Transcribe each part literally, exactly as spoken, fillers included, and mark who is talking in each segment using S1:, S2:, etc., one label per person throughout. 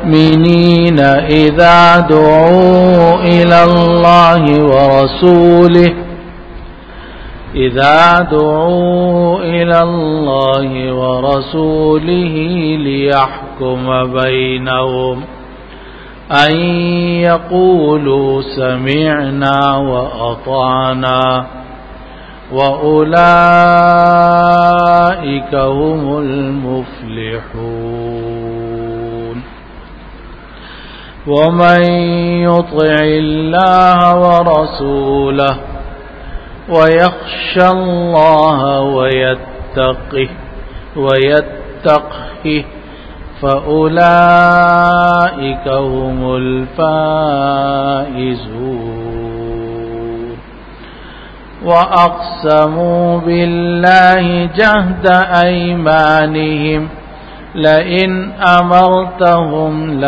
S1: المؤمنين إذا دعوا إلى الله ورسوله إذا دعوا إلى الله ورسوله ليحكم بينهم أن يقولوا سمعنا وأطعنا وأولئك هم المفلحون ومن يطع الله ورسوله ويخشى الله ويتقه ويتقه فأولئك هم الفائزون وأقسموا بالله جهد أيمانهم لئن أمرتهم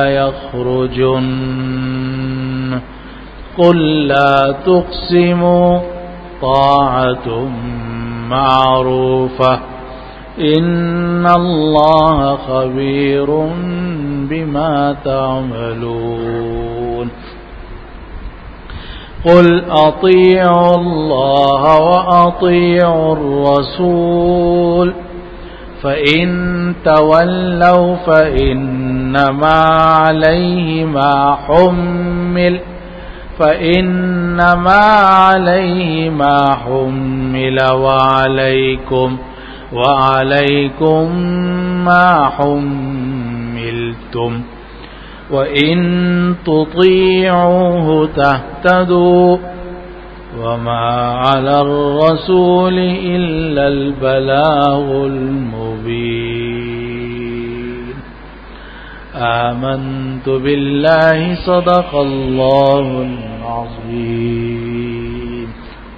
S1: ليخرجن قل لا تقسموا طاعة معروفة إن الله خبير بما تعملون قل أطيعوا الله وأطيعوا الرسول فإن تولوا فإنما عليه ما حمل فإنما عليه ما حمل وعليكم وعليكم ما حملتم وإن تطيعوه تهتدوا وما على الرسول إلا البلاغ المبين آمنت بالله صدق الله العظيم.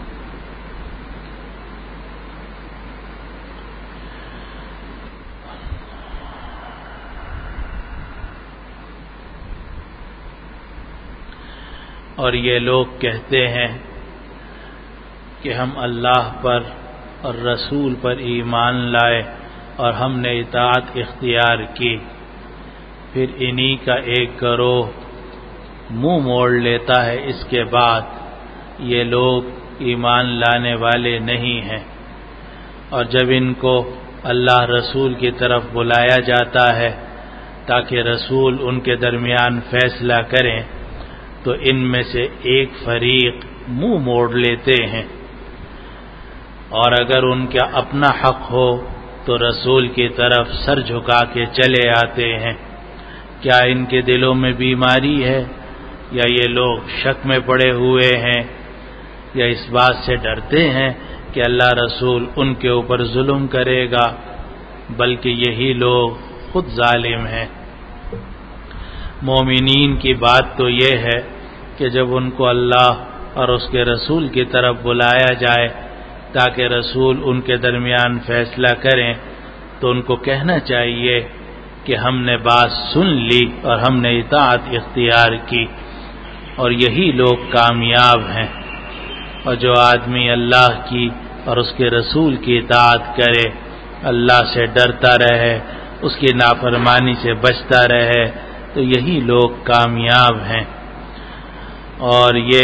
S2: اور یہ لوگ کہتے ہیں کہ ہم اللہ پر اور رسول پر ایمان لائے اور ہم نے اطاعت اختیار کی، پھر انہی کا ایک گروہ منہ موڑ لیتا ہے اس کے بعد یہ لوگ ایمان لانے والے نہیں ہیں، اور جب ان کو اللہ رسول کی طرف بلایا جاتا ہے تاکہ رسول ان کے درمیان فیصلہ کریں تو ان میں سے ایک فریق منہ موڑ لیتے ہیں، اور اگر ان کا اپنا حق ہو تو رسول کی طرف سر جھکا کے چلے آتے ہیں۔ کیا ان کے دلوں میں بیماری ہے یا یہ لوگ شک میں پڑے ہوئے ہیں یا اس بات سے ڈرتے ہیں کہ اللہ رسول ان کے اوپر ظلم کرے گا؟ بلکہ یہی لوگ خود ظالم ہیں۔ مومنین کی بات تو یہ ہے کہ جب ان کو اللہ اور اس کے رسول کی طرف بلایا جائے تاکہ رسول ان کے درمیان فیصلہ کریں تو ان کو کہنا چاہیے کہ ہم نے بات سن لی اور ہم نے اطاعت اختیار کی، اور یہی لوگ کامیاب ہیں۔ اور جو آدمی اللہ کی اور اس کے رسول کی اطاعت کرے، اللہ سے ڈرتا رہے، اس کی نافرمانی سے بچتا رہے، تو یہی لوگ کامیاب ہیں۔ اور یہ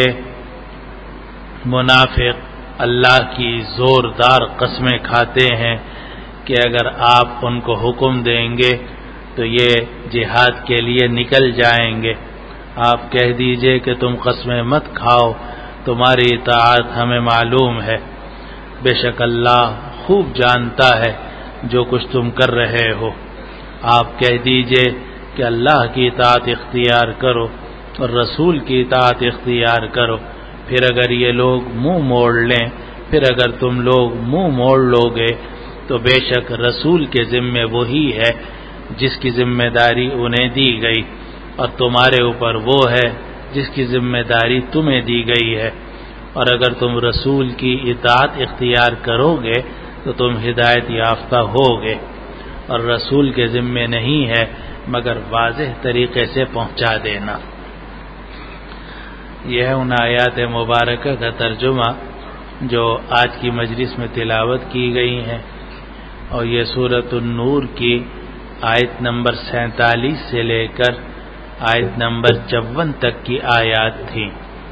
S2: منافق اللہ کی زوردار قسمیں کھاتے ہیں کہ اگر آپ ان کو حکم دیں گے تو یہ جہاد کے لیے نکل جائیں گے۔ آپ کہہ دیجئے کہ تم قسمیں مت کھاؤ، تمہاری اطاعت ہمیں معلوم ہے، بے شک اللہ خوب جانتا ہے جو کچھ تم کر رہے ہو۔ آپ کہہ دیجئے کہ اللہ کی اطاعت اختیار کرو اور رسول کی اطاعت اختیار کرو، پھر اگر یہ لوگ منہ موڑ لیں، پھر اگر تم لوگ منہ موڑ لوگے تو بے شک رسول کے ذمے وہی ہے جس کی ذمہ داری انہیں دی گئی، اور تمہارے اوپر وہ ہے جس کی ذمہ داری تمہیں دی گئی ہے، اور اگر تم رسول کی اطاعت اختیار کرو گے تو تم ہدایت یافتہ ہوگے، اور رسول کے ذمے نہیں ہے مگر واضح طریقے سے پہنچا دینا۔ یہ ہے ان آیات مبارکہ کا ترجمہ جو آج کی مجلس میں تلاوت کی گئی ہیں، اور یہ سورۃ النور کی آیت نمبر سینتالیس سے لے کر آیت نمبر چون تک کی آیات تھیں۔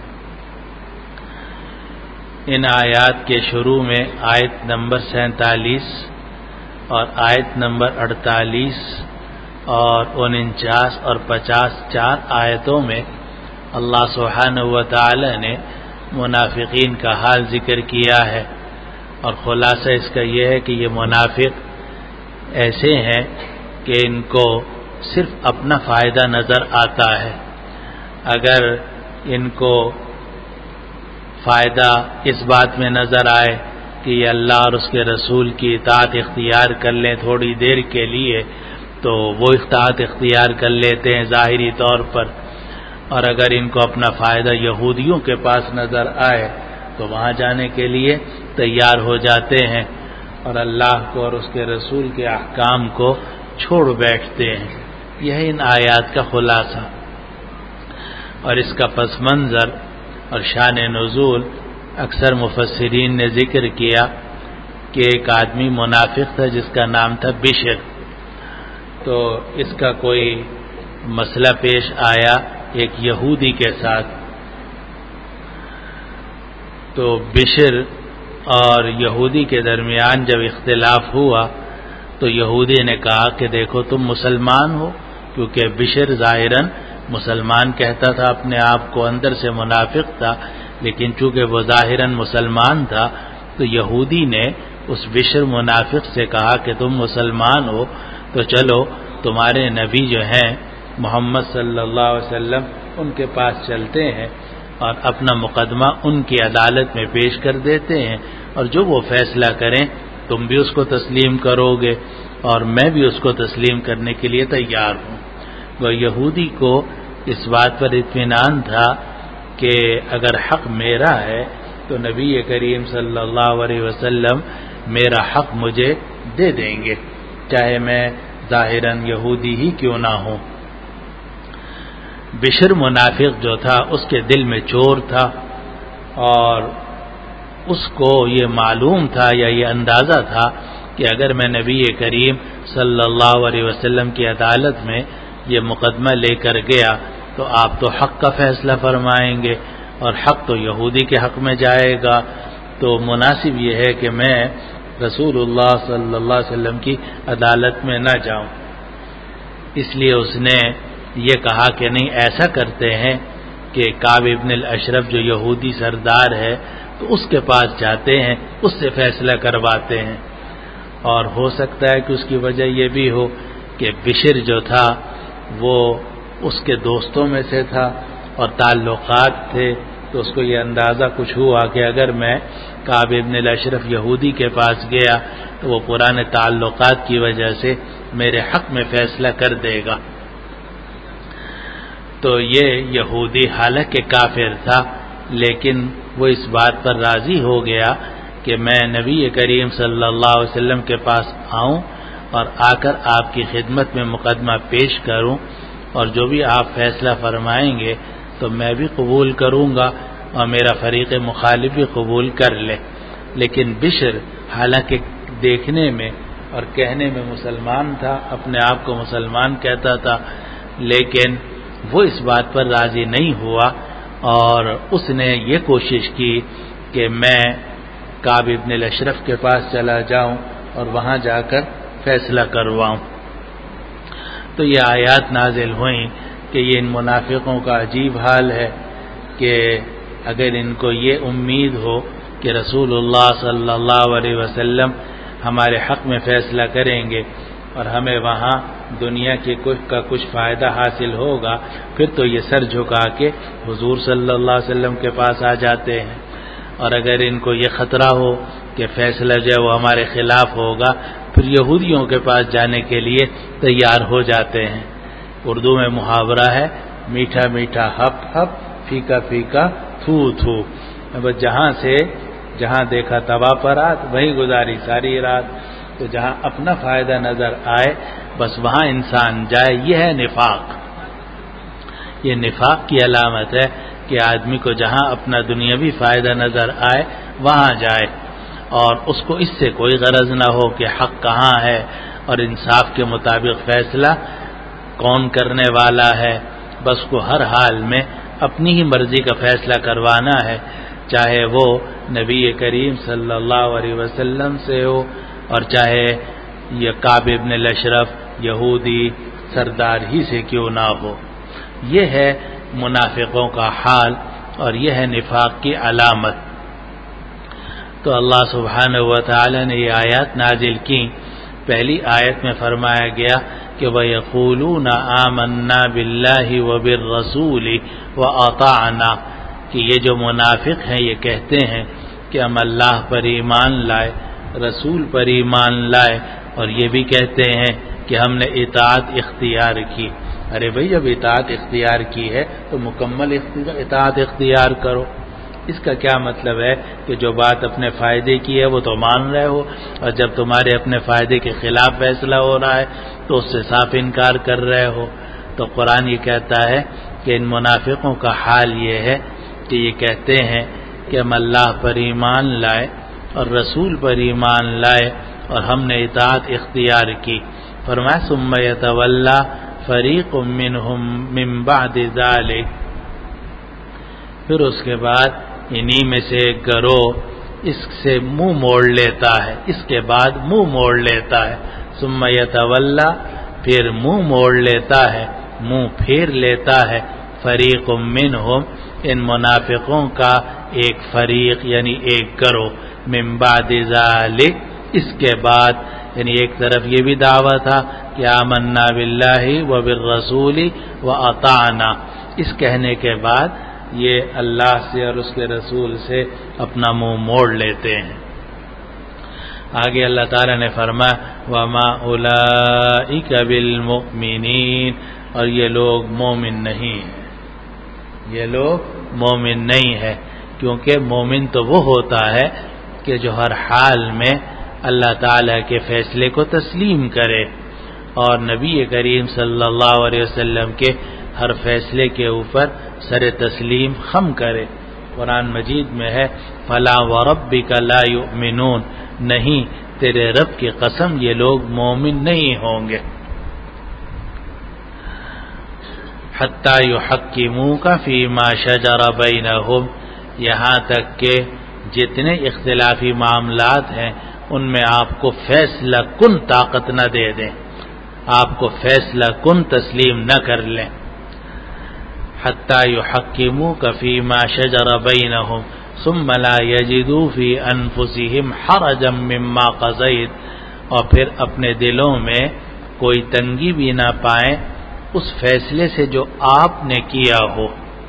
S2: ان آیات کے شروع میں آیت نمبر سینتالیس اور آیت نمبر اڑتالیس اور انچاس اور پچاس چار آیتوں میں اللہ سبحانہ و تعالی نے منافقین کا حال ذکر کیا ہے، اور خلاصہ اس کا یہ ہے کہ یہ منافق ایسے ہیں کہ ان کو صرف اپنا فائدہ نظر آتا ہے۔ اگر ان کو فائدہ اس بات میں نظر آئے کہ یہ اللہ اور اس کے رسول کی اطاعت اختیار کر لیں تھوڑی دیر کے لیے، تو وہ اطاعت اختیار کر لیتے ہیں ظاہری طور پر، اور اگر ان کو اپنا فائدہ یہودیوں کے پاس نظر آئے تو وہاں جانے کے لیے تیار ہو جاتے ہیں اور اللہ کو اور اس کے رسول کے احکام کو چھوڑ بیٹھتے ہیں۔ یہ ان آیات کا خلاصہ، اور اس کا پس منظر اور شان نزول اکثر مفسرین نے ذکر کیا کہ ایک آدمی منافق تھا جس کا نام تھا بشر، تو اس کا کوئی مسئلہ پیش آیا ایک یہودی کے ساتھ، تو بشر اور یہودی کے درمیان جب اختلاف ہوا تو یہودی نے کہا کہ دیکھو تم مسلمان ہو، کیونکہ بشر ظاہراً مسلمان کہتا تھا اپنے آپ کو، اندر سے منافق تھا، لیکن چونکہ وہ ظاہراً مسلمان تھا تو یہودی نے اس بشر منافق سے کہا کہ تم مسلمان ہو تو چلو تمہارے نبی جو ہیں محمد صلی اللہ علیہ وسلم ان کے پاس چلتے ہیں اور اپنا مقدمہ ان کی عدالت میں پیش کر دیتے ہیں، اور جو وہ فیصلہ کریں تم بھی اس کو تسلیم کرو گے اور میں بھی اس کو تسلیم کرنے کے لیے تیار ہوں۔ وہ یہودی کو اس بات پر اطمینان تھا کہ اگر حق میرا ہے تو نبی کریم صلی اللہ علیہ وسلم میرا حق مجھے دے دیں گے، چاہے میں ظاہراً یہودی ہی کیوں نہ ہوں۔ بشر منافق جو تھا اس کے دل میں چور تھا، اور اس کو یہ معلوم تھا یا یہ اندازہ تھا کہ اگر میں نبی کریم صلی اللہ علیہ وسلم کی عدالت میں یہ مقدمہ لے کر گیا تو آپ تو حق کا فیصلہ فرمائیں گے اور حق تو یہودی کے حق میں جائے گا، تو مناسب یہ ہے کہ میں رسول اللہ صلی اللہ علیہ وسلم کی عدالت میں نہ جاؤں۔ اس لیے اس نے یہ کہا کہ نہیں، ایسا کرتے ہیں کہ کعب ابن الاشرف جو یہودی سردار ہے تو اس کے پاس جاتے ہیں، اس سے فیصلہ کرواتے ہیں، اور ہو سکتا ہے کہ اس کی وجہ یہ بھی ہو کہ بشر جو تھا وہ اس کے دوستوں میں سے تھا اور تعلقات تھے، تو اس کو یہ اندازہ کچھ ہوا کہ اگر میں کعب ابن الاشرف یہودی کے پاس گیا تو وہ پرانے تعلقات کی وجہ سے میرے حق میں فیصلہ کر دے گا۔ تو یہ یہودی حالانکہ کافر تھا لیکن وہ اس بات پر راضی ہو گیا کہ میں نبی کریم صلی اللہ علیہ وسلم کے پاس آؤں اور آ کر آپ کی خدمت میں مقدمہ پیش کروں، اور جو بھی آپ فیصلہ فرمائیں گے تو میں بھی قبول کروں گا اور میرا فریق مخالف بھی قبول کر لے۔ لیکن بشر حالانکہ دیکھنے میں اور کہنے میں مسلمان تھا، اپنے آپ کو مسلمان کہتا تھا، لیکن وہ اس بات پر راضی نہیں ہوا اور اس نے یہ کوشش کی کہ میں کعب ابن الاشرف کے پاس چلا جاؤں اور وہاں جا کر فیصلہ کرواؤں۔ تو یہ آیات نازل ہوئیں کہ یہ ان منافقوں کا عجیب حال ہے کہ اگر ان کو یہ امید ہو کہ رسول اللہ صلی اللہ علیہ وسلم ہمارے حق میں فیصلہ کریں گے اور ہمیں وہاں دنیا کے کچھ کا کچھ فائدہ حاصل ہوگا، پھر تو یہ سر جھکا کے حضور صلی اللہ علیہ وسلم کے پاس آ جاتے ہیں، اور اگر ان کو یہ خطرہ ہو کہ فیصلہ جو ہے وہ ہمارے خلاف ہوگا پھر یہودیوں کے پاس جانے کے لیے تیار ہو جاتے ہیں۔ اردو میں محاورہ ہے، میٹھا میٹھا ہپ ہپ، پھیکا پھیکا تھو تھو، بس جہاں سے جہاں دیکھا توا پر رات وہیں گزاری ساری رات، تو جہاں اپنا فائدہ نظر آئے بس وہاں انسان جائے۔ یہ ہے نفاق، یہ نفاق کی علامت ہے کہ آدمی کو جہاں اپنا دنیاوی فائدہ نظر آئے وہاں جائے، اور اس کو اس سے کوئی غرض نہ ہو کہ حق کہاں ہے اور انصاف کے مطابق فیصلہ کون کرنے والا ہے، بس کو ہر حال میں اپنی ہی مرضی کا فیصلہ کروانا ہے، چاہے وہ نبی کریم صلی اللہ علیہ وسلم سے ہو اور چاہے یہ کعب ابن الاشرف یہودی سردار ہی سے کیوں نہ ہو۔ یہ ہے منافقوں کا حال اور یہ ہے نفاق کی علامت۔ تو اللہ سبحانہ و تعالی نے یہ آیات نازل کی۔ پہلی آیت میں فرمایا گیا کہ وَيَقُولُونَ آمَنَّا بِاللَّهِ وَبِالرَّسُولِ وَأَطَعْنَا، کہ یہ جو منافق ہیں یہ کہتے ہیں کہ ہم اللہ پر ایمان لائے، رسول پر ایمان لائے، اور یہ بھی کہتے ہیں کہ ہم نے اطاعت اختیار کی۔ ارے بھئی جب اطاعت اختیار کی ہے تو مکمل اطاعت اختیار کرو۔ اس کا کیا مطلب ہے کہ جو بات اپنے فائدے کی ہے وہ تو مان رہے ہو، اور جب تمہارے اپنے فائدے کے خلاف فیصلہ ہو رہا ہے تو اس سے صاف انکار کر رہے ہو۔ تو قرآن یہ کہتا ہے کہ ان منافقوں کا حال یہ ہے کہ یہ کہتے ہیں کہ ہم اللہ پر ایمان لائے اور رسول پر ایمان لائے اور ہم نے اطاعت اختیار کی۔ فرمایا ثم یتولی فریق منہم من بعد ذلک، پھر اس کے بعد انہی میں سے ایک گروہ اس سے منہ موڑ لیتا ہے، اس کے بعد منہ موڑ لیتا ہے۔ ثم یتولی، پھر منہ موڑ لیتا ہے، منہ پھیر لیتا ہے، فریق منہم، ان منافقوں کا ایک فریق یعنی ایک گروہ، من بعد ذلک، اس کے بعد، یعنی ایک طرف یہ بھی دعویٰ تھا کہ آمنا باللہ وبالرسول واطعنا، اس کہنے کے بعد یہ اللہ سے اور اس کے رسول سے اپنا منہ موڑ لیتے ہیں۔ آگے اللہ تعالیٰ نے فرمایا وما اولئک بالمؤمنین، اور یہ لوگ مومن نہیں ہیں، یہ لوگ مومن نہیں ہے، کیونکہ مومن تو وہ ہوتا ہے کہ جو ہر حال میں اللہ تعالیٰ کے فیصلے کو تسلیم کرے اور نبی کریم صلی اللہ علیہ وسلم کے ہر فیصلے کے اوپر سر تسلیم خم کرے۔ قرآن مجید میں ہے فَلَا وَرَبِّكَ لَا يُؤْمِنُونَ، نہیں تیرے رب کی قسم یہ لوگ مومن نہیں ہوں گے، حَتَّى يُحَكِّمُوكَ فِي مَا شَجَرَ بَيْنَهُمْ، یہاں تک کہ جتنے اختلافی معاملات ہیں ان میں آپ کو فیصلہ کن طاقت نہ دے دیں، آپ کو فیصلہ کن تسلیم نہ کر لیں۔ حَتَّى يُحَكِّمُوكَ فِي مَا شَجَرَ بَيْنَهُمْ ثُمَّ لَا يَجِدُوا فِي أَنفُسِهِمْ حَرَجًا مِّمَّا قَضَيْتَ، اور پھر اپنے دلوں میں کوئی تنگی بھی نہ پائیں اس فیصلے سے جو آپ نے کیا ہو۔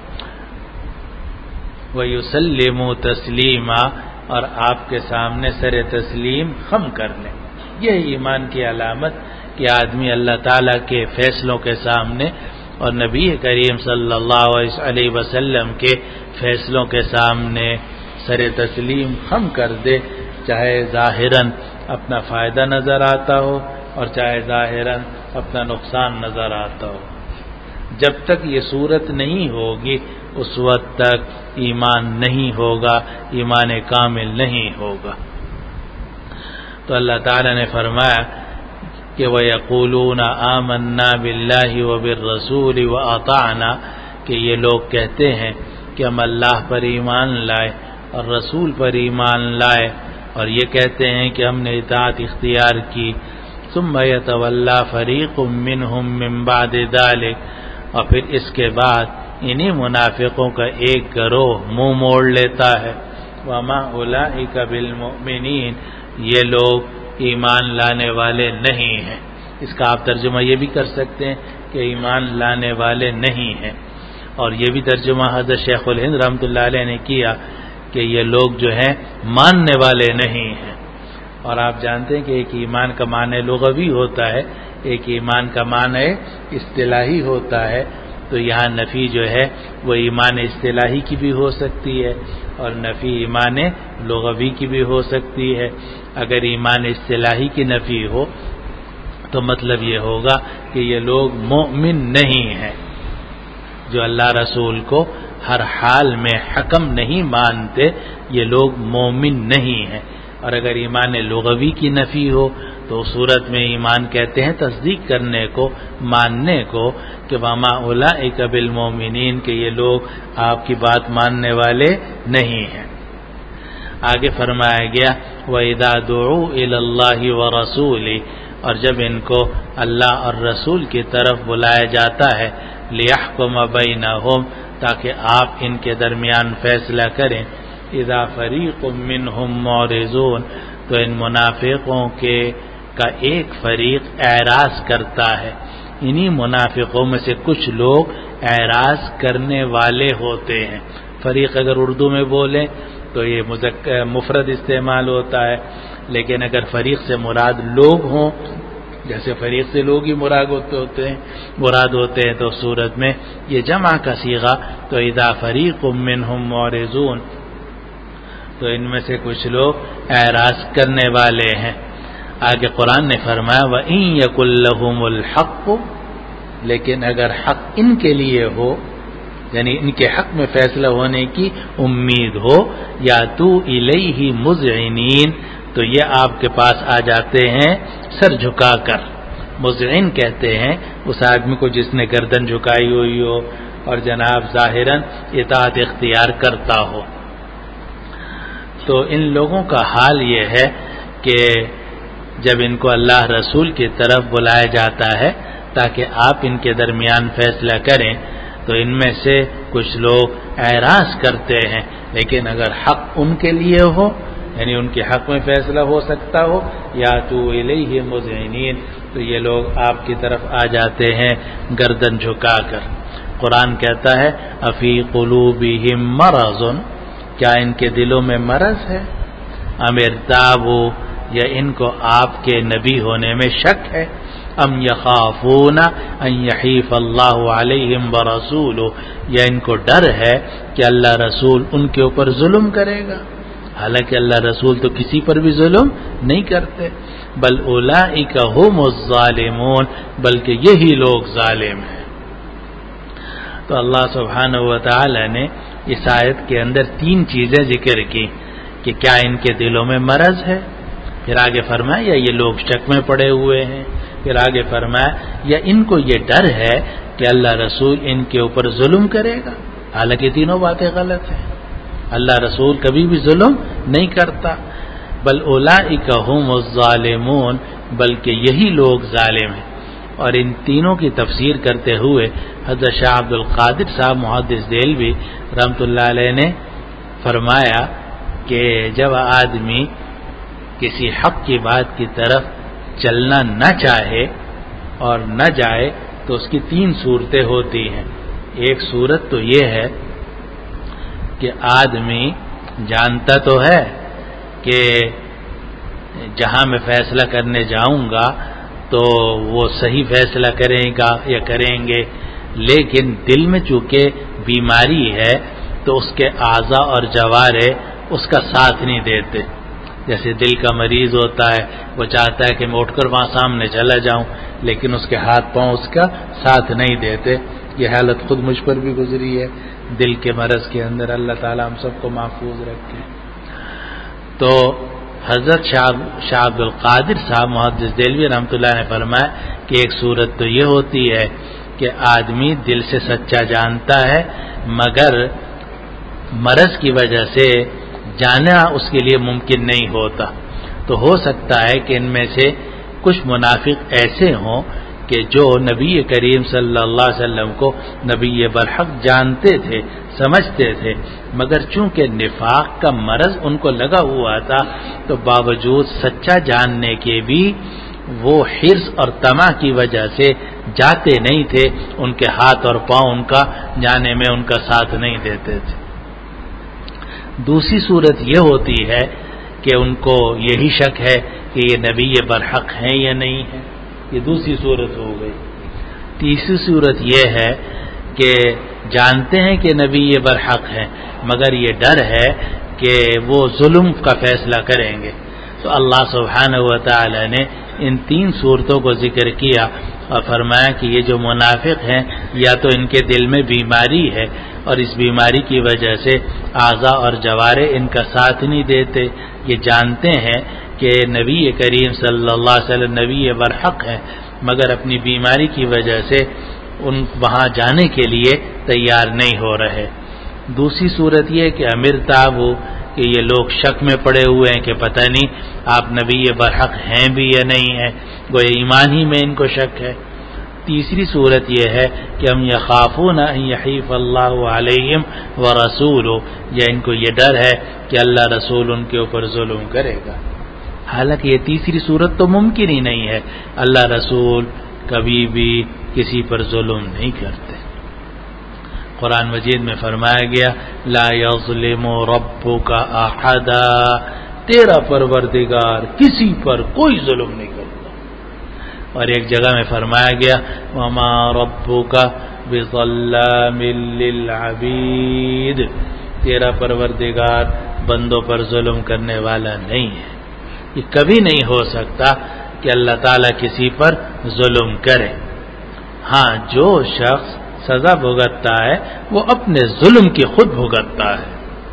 S2: وَيُسَلِّمُوا تَسْلِيمًا، اور آپ کے سامنے سر تسلیم خم کر لیں۔ یہ ایمان کی علامت کہ آدمی اللہ تعالیٰ کے فیصلوں کے سامنے اور نبی کریم صلی اللہ علیہ وسلم کے فیصلوں کے سامنے سر تسلیم خم کر دے، چاہے ظاہراً اپنا فائدہ نظر آتا ہو اور چاہے ظاہراً اپنا نقصان نظر آتا ہو۔ جب تک یہ صورت نہیں ہوگی اس وقت تک ایمان نہیں ہوگا، ایمان کامل نہیں ہوگا۔ تو اللہ تعالیٰ نے فرمایا کہ وَيَقُولُونَ آمَنَّا بِاللَّهِ وَبِالرَّسُولِ وَأَطَعْنَا، کہ یہ لوگ کہتے ہیں کہ ہم اللہ پر ایمان لائے اور رسول پر ایمان لائے، اور یہ کہتے ہیں کہ ہم نے اطاعت اختیار کی۔ ثُمَّ يَتَوَلَّى فَرِيقٌ مِّنْهُم مِّن بَعْدِ ذَلِكَ، اور پھر اس کے بعد انہی منافقوں کا ایک گروہ منہ موڑ لیتا ہے۔ وَمَا أُولَئِكَ بِالْمُؤْمِنِينَ، یہ لوگ ایمان لانے والے نہیں ہیں۔ اس کا آپ ترجمہ یہ بھی کر سکتے ہیں کہ ایمان لانے والے نہیں ہیں، اور یہ بھی ترجمہ حضرت شیخ الہند رحمۃ اللہ علیہ نے کیا کہ یہ لوگ جو ہیں ماننے والے نہیں ہیں۔ اور آپ جانتے ہیں کہ ایک ایمان کا معنی لغوی ہوتا ہے، ایک ایمان کا معنی اصطلاحی ہوتا ہے، تو یہاں نفی جو ہے وہ ایمان اصطلاحی کی بھی ہو سکتی ہے اور نفی ایمان لغوی کی بھی ہو سکتی ہے۔ اگر ایمان اصطلاحی کی نفی ہو تو مطلب یہ ہوگا کہ یہ لوگ مومن نہیں ہیں، جو اللہ رسول کو ہر حال میں حکم نہیں مانتے، یہ لوگ مومن نہیں ہیں۔ اور اگر ایمان لغوی کی نفی ہو تو صورت میں ایمان کہتے ہیں تصدیق کرنے کو، ماننے کو، کہ وما اولئک بالمؤمنین، کہ یہ لوگ آپ کی بات ماننے والے نہیں ہیں۔ آگے فرمایا گیا وَإِذَا دُعُوا إِلَى اللَّهِ وَرَسُولِهِ، اور جب ان کو اللہ اور رسول کی طرف بلایا جاتا ہے، لِيَحْكُمَ بَيْنَهُمْ، تاکہ آپ ان کے درمیان فیصلہ کریں، اذا فریق منہم معرضون، تو ان منافقوں کے کا ایک فریق اعراض کرتا ہے، انہی منافقوں میں سے کچھ لوگ اعراض کرنے والے ہوتے ہیں۔ فریق اگر اردو میں بولیں تو یہ مفرد استعمال ہوتا ہے، لیکن اگر فریق سے مراد لوگ ہوں، جیسے فریق سے لوگ ہی مراد ہوتے ہیں مراد ہوتے ہیں تو صورت میں یہ جمع کا صیغہ، تو اذا فریق منہم معرضون، تو ان میں سے کچھ لوگ اعراض کرنے والے ہیں۔ آگے قرآن نے فرمایا وَإِن يَكُن لَّهُمُ الْحَقُّ، لیکن اگر حق ان کے لیے ہو، یعنی ان کے حق میں فیصلہ ہونے کی امید ہو، یا تو الیہ مذعنین، تو یہ آپ کے پاس آ جاتے ہیں سر جھکا کر۔ مذعن کہتے ہیں اس آدمی کو جس نے گردن جھکائی ہوئی ہو اور جناب ظاہراً اطاعت اختیار کرتا ہو۔ تو ان لوگوں کا حال یہ ہے کہ جب ان کو اللہ رسول کی طرف بلایا جاتا ہے تاکہ آپ ان کے درمیان فیصلہ کریں، تو ان میں سے کچھ لوگ اعراض کرتے ہیں، لیکن اگر حق ان کے لیے ہو، یعنی ان کے حق میں فیصلہ ہو سکتا ہو، یا تو الیہ مذعنین، تو یہ لوگ آپ کی طرف آ جاتے ہیں گردن جھکا کر۔ قرآن کہتا ہے افی قلوبہم مرض، کیا ان کے دلوں میں مرض ہے؟ ام ارتابوا، یا ان کو آپ کے نبی ہونے میں شک ہے؟ ام یخافون ان یحیف اللہ علیہم ورسولہ، یا ان کو ڈر ہے کہ اللہ رسول ان کے اوپر ظلم کرے گا؟ حالانکہ اللہ رسول تو کسی پر بھی ظلم نہیں کرتے۔ بل اولئک هم الظالمون، بلکہ یہی لوگ ظالم ہیں۔ تو اللہ سبحانہ و تعالی نے اس آیت کے اندر تین چیزیں ذکر کی کہ کیا ان کے دلوں میں مرض ہے، پھر آگے فرمایا یا یہ لوگ شک میں پڑے ہوئے ہیں، پھر آگے فرمایا یا ان کو یہ ڈر ہے کہ اللہ رسول ان کے اوپر ظلم کرے گا۔ حالانکہ تینوں باتیں غلط ہیں، اللہ رسول کبھی بھی ظلم نہیں کرتا۔ بل اولئک هم الظالمون، بلکہ یہی لوگ ظالم ہیں۔ اور ان تینوں کی تفسیر کرتے ہوئے حضرت شاہ عبد القادر صاحب محدث دہلوی رحمۃ اللہ علیہ نے فرمایا کہ جب آدمی کسی حق کی بات کی طرف چلنا نہ چاہے اور نہ جائے تو اس کی تین صورتیں ہوتی ہیں۔ ایک صورت تو یہ ہے کہ آدمی جانتا تو ہے کہ جہاں میں فیصلہ کرنے جاؤں گا تو وہ صحیح فیصلہ کرے گا یا کریں گے، لیکن دل میں چونکہ بیماری ہے تو اس کے اعضاء اور جوارح اس کا ساتھ نہیں دیتے۔ جیسے دل کا مریض ہوتا ہے، وہ چاہتا ہے کہ میں اٹھ کر وہاں سامنے چلا جاؤں، لیکن اس کے ہاتھ پاؤں اس کا ساتھ نہیں دیتے۔ یہ حالت خود مجھ پر بھی گزری ہے دل کے مرض کے اندر، اللہ تعالیٰ ہم سب کو محفوظ رکھے۔ تو حضرت شاہ عبد القادر صاحب محدث دہلوی رحمۃ اللہ نے فرمایا کہ ایک صورت تو یہ ہوتی ہے کہ آدمی دل سے سچا جانتا ہے مگر مرض کی وجہ سے جانا اس کے لیے ممکن نہیں ہوتا۔ تو ہو سکتا ہے کہ ان میں سے کچھ منافق ایسے ہوں کہ جو نبی کریم صلی اللہ علیہ وسلم کو نبی برحق جانتے تھے، سمجھتے تھے، مگر چونکہ نفاق کا مرض ان کو لگا ہوا تھا تو باوجود سچا جاننے کے بھی وہ حرص اور طمع کی وجہ سے جاتے نہیں تھے، ان کے ہاتھ اور پاؤں ان کا جانے میں ان کا ساتھ نہیں دیتے تھے۔ دوسری صورت یہ ہوتی ہے کہ ان کو یہی شک ہے کہ یہ نبی برحق ہیں یا نہیں ہے، یہ دوسری صورت ہو گئی۔ تیسری صورت یہ ہے کہ جانتے ہیں کہ نبی یہ برحق ہے مگر یہ ڈر ہے کہ وہ ظلم کا فیصلہ کریں گے۔ تو اللہ سبحانہ و تعالی نے ان تین صورتوں کو ذکر کیا اور فرمایا کہ یہ جو منافق ہیں یا تو ان کے دل میں بیماری ہے اور اس بیماری کی وجہ سے اعضاء اور جوارح ان کا ساتھ نہیں دیتے، یہ جانتے ہیں کہ نبی کریم صلی اللہ علیہ وسلم نبی برحق ہیں، مگر اپنی بیماری کی وجہ سے ان وہاں جانے کے لیے تیار نہیں ہو رہے۔ دوسری صورت یہ کہ امر تابو، کہ یہ لوگ شک میں پڑے ہوئے ہیں کہ پتہ نہیں آپ نبی برحق ہیں بھی یا نہیں ہیں، گویا ایمان ہی میں ان کو شک ہے۔ تیسری صورت یہ ہے کہ ہم یخافون ان یحیف اللہ علیہم ورسولہ، یا ان کو یہ ڈر ہے کہ اللہ رسول ان کے اوپر ظلم کرے گا، حالانکہ یہ تیسری صورت تو ممکن ہی نہیں ہے، اللہ رسول کبھی بھی کسی پر ظلم نہیں کرتے۔ قرآن مجید میں فرمایا گیا لا یظلم ربک احدا، تیرا پروردگار کسی پر کوئی ظلم نہیں کرتا۔ اور ایک جگہ میں فرمایا گیا وما ربک بظلام للعبید، تیرا پروردگار بندوں پر ظلم کرنے والا نہیں ہے۔ یہ کبھی نہیں ہو سکتا کہ اللہ تعالیٰ کسی پر ظلم کرے۔ ہاں جو شخص سزا بھگتتا ہے وہ اپنے ظلم کی خود بھگتتا ہے،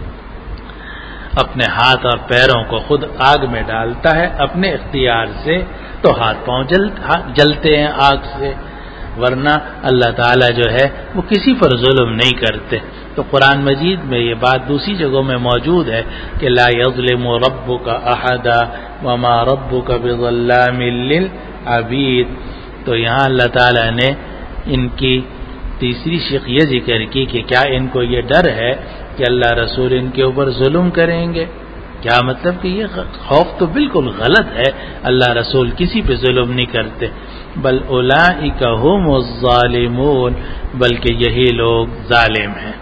S2: اپنے ہاتھ اور پیروں کو خود آگ میں ڈالتا ہے اپنے اختیار سے، تو ہاتھ پاؤں جل جلتے ہیں آگ سے، ورنہ اللہ تعالیٰ جو ہے وہ کسی پر ظلم نہیں کرتے۔ تو قرآن مجید میں یہ بات دوسری جگہوں میں موجود ہے کہ لا یظلم ربک احدا وما ربک بظلام للعبید۔ تو یہاں اللہ تعالیٰ نے ان کی تیسری شق یہ ذکر کی کہ کیا ان کو یہ ڈر ہے کہ اللہ رسول ان کے اوپر ظلم کریں گے؟ کیا مطلب کہ یہ خوف تو بالکل غلط ہے، اللہ رسول کسی پہ ظلم نہیں کرتے، بل اولئک هم الظالمون، بلکہ یہی لوگ ظالم ہیں۔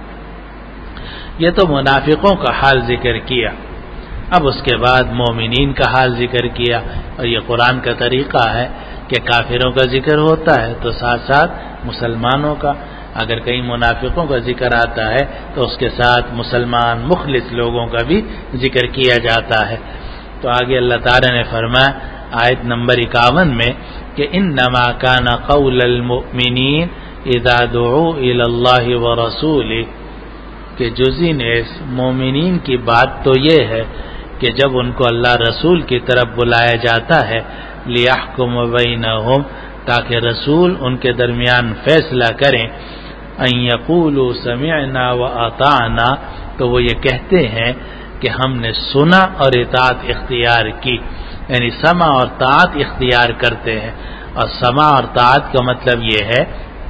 S2: یہ تو منافقوں کا حال ذکر کیا، اب اس کے بعد مومنین کا حال ذکر کیا، اور یہ قرآن کا طریقہ ہے کہ کافروں کا ذکر ہوتا ہے تو ساتھ ساتھ مسلمانوں کا، اگر کہیں منافقوں کا ذکر آتا ہے تو اس کے ساتھ مسلمان مخلص لوگوں کا بھی ذکر کیا جاتا ہے۔ تو آگے اللہ تعالیٰ نے فرمایا آیت نمبر اکاون میں کہ انما کان قول المؤمنین اذا دعوا الی اللہ ورسولہ، کہ جزی نیز مومنین کی بات تو یہ ہے کہ جب ان کو اللہ رسول کی طرف بلایا جاتا ہے لیحکم بینہم، تاکہ رسول ان کے درمیان فیصلہ کریں، ان یقولوا سمعنا واطعنا، تو وہ یہ کہتے ہیں کہ ہم نے سنا اور اطاعت اختیار کی، یعنی سمع اور طاعت اختیار کرتے ہیں۔ اور سمع اور طاعت کا مطلب یہ ہے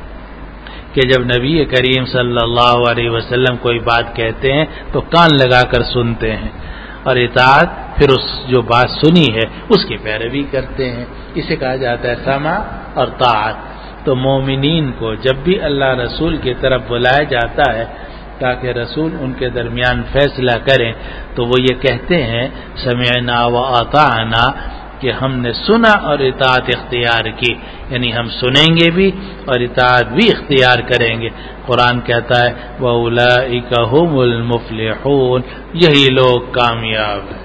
S2: کہ جب نبی کریم صلی اللہ علیہ وسلم کوئی بات کہتے ہیں تو کان لگا کر سنتے ہیں، اور اطاعت پھر اس جو بات سنی ہے اس کی پیروی کرتے ہیں، اسے کہا جاتا ہے سمع اور طاعت۔ تو مومنین کو جب بھی اللہ رسول کی طرف بلایا جاتا ہے تاکہ رسول ان کے درمیان فیصلہ کریں تو وہ یہ کہتے ہیں سمعنا واطعنا، کہ ہم نے سنا اور اطاعت اختیار کی، یعنی ہم سنیں گے بھی اور اطاعت بھی اختیار کریں گے۔ قرآن کہتا ہے وَأُولَئِكَ هُمُ الْمُفْلِحُونَ، یہی لوگ کامیاب ہیں،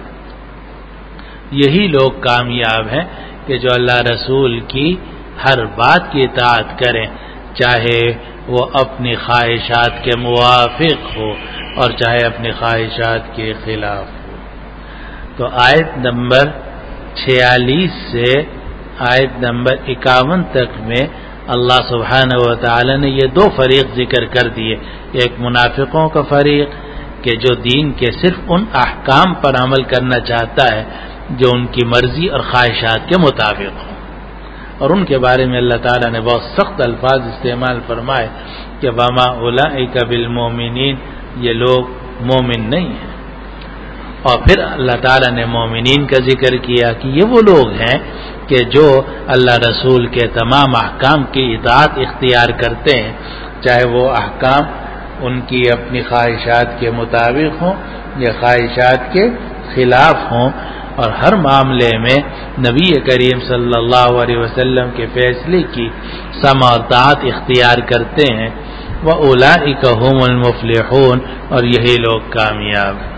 S2: یہی لوگ کامیاب ہیں کہ جو اللہ رسول کی ہر بات کی اطاعت کریں، چاہے وہ اپنی خواہشات کے موافق ہو اور چاہے اپنی خواہشات کے خلاف ہو۔ تو آیت نمبر چھیالیس سے آیت نمبر اکاون تک میں اللہ سبحانہ و تعالی نے یہ دو فریق ذکر کر دیے، ایک منافقوں کا فریق کہ جو دین کے صرف ان احکام پر عمل کرنا چاہتا ہے جو ان کی مرضی اور خواہشات کے مطابق ہوں، اور ان کے بارے میں اللہ تعالیٰ نے بہت سخت الفاظ استعمال فرمائے کہ وما اولئک بالمؤمنین، یہ لوگ مومن نہیں ہیں۔ اور پھر اللہ تعالیٰ نے مومنین کا ذکر کیا کہ یہ وہ لوگ ہیں کہ جو اللہ رسول کے تمام احکام کی اطاعت اختیار کرتے ہیں، چاہے وہ احکام ان کی اپنی خواہشات کے مطابق ہوں یا خواہشات کے خلاف ہوں، اور ہر معاملے میں نبی کریم صلی اللہ علیہ وسلم کے فیصلے کی سمع اور طاعت اختیار کرتے ہیں۔ وَأُولَئِكَ هُمُ الْمُفْلِحُونَ، اور یہی لوگ کامیاب ہیں۔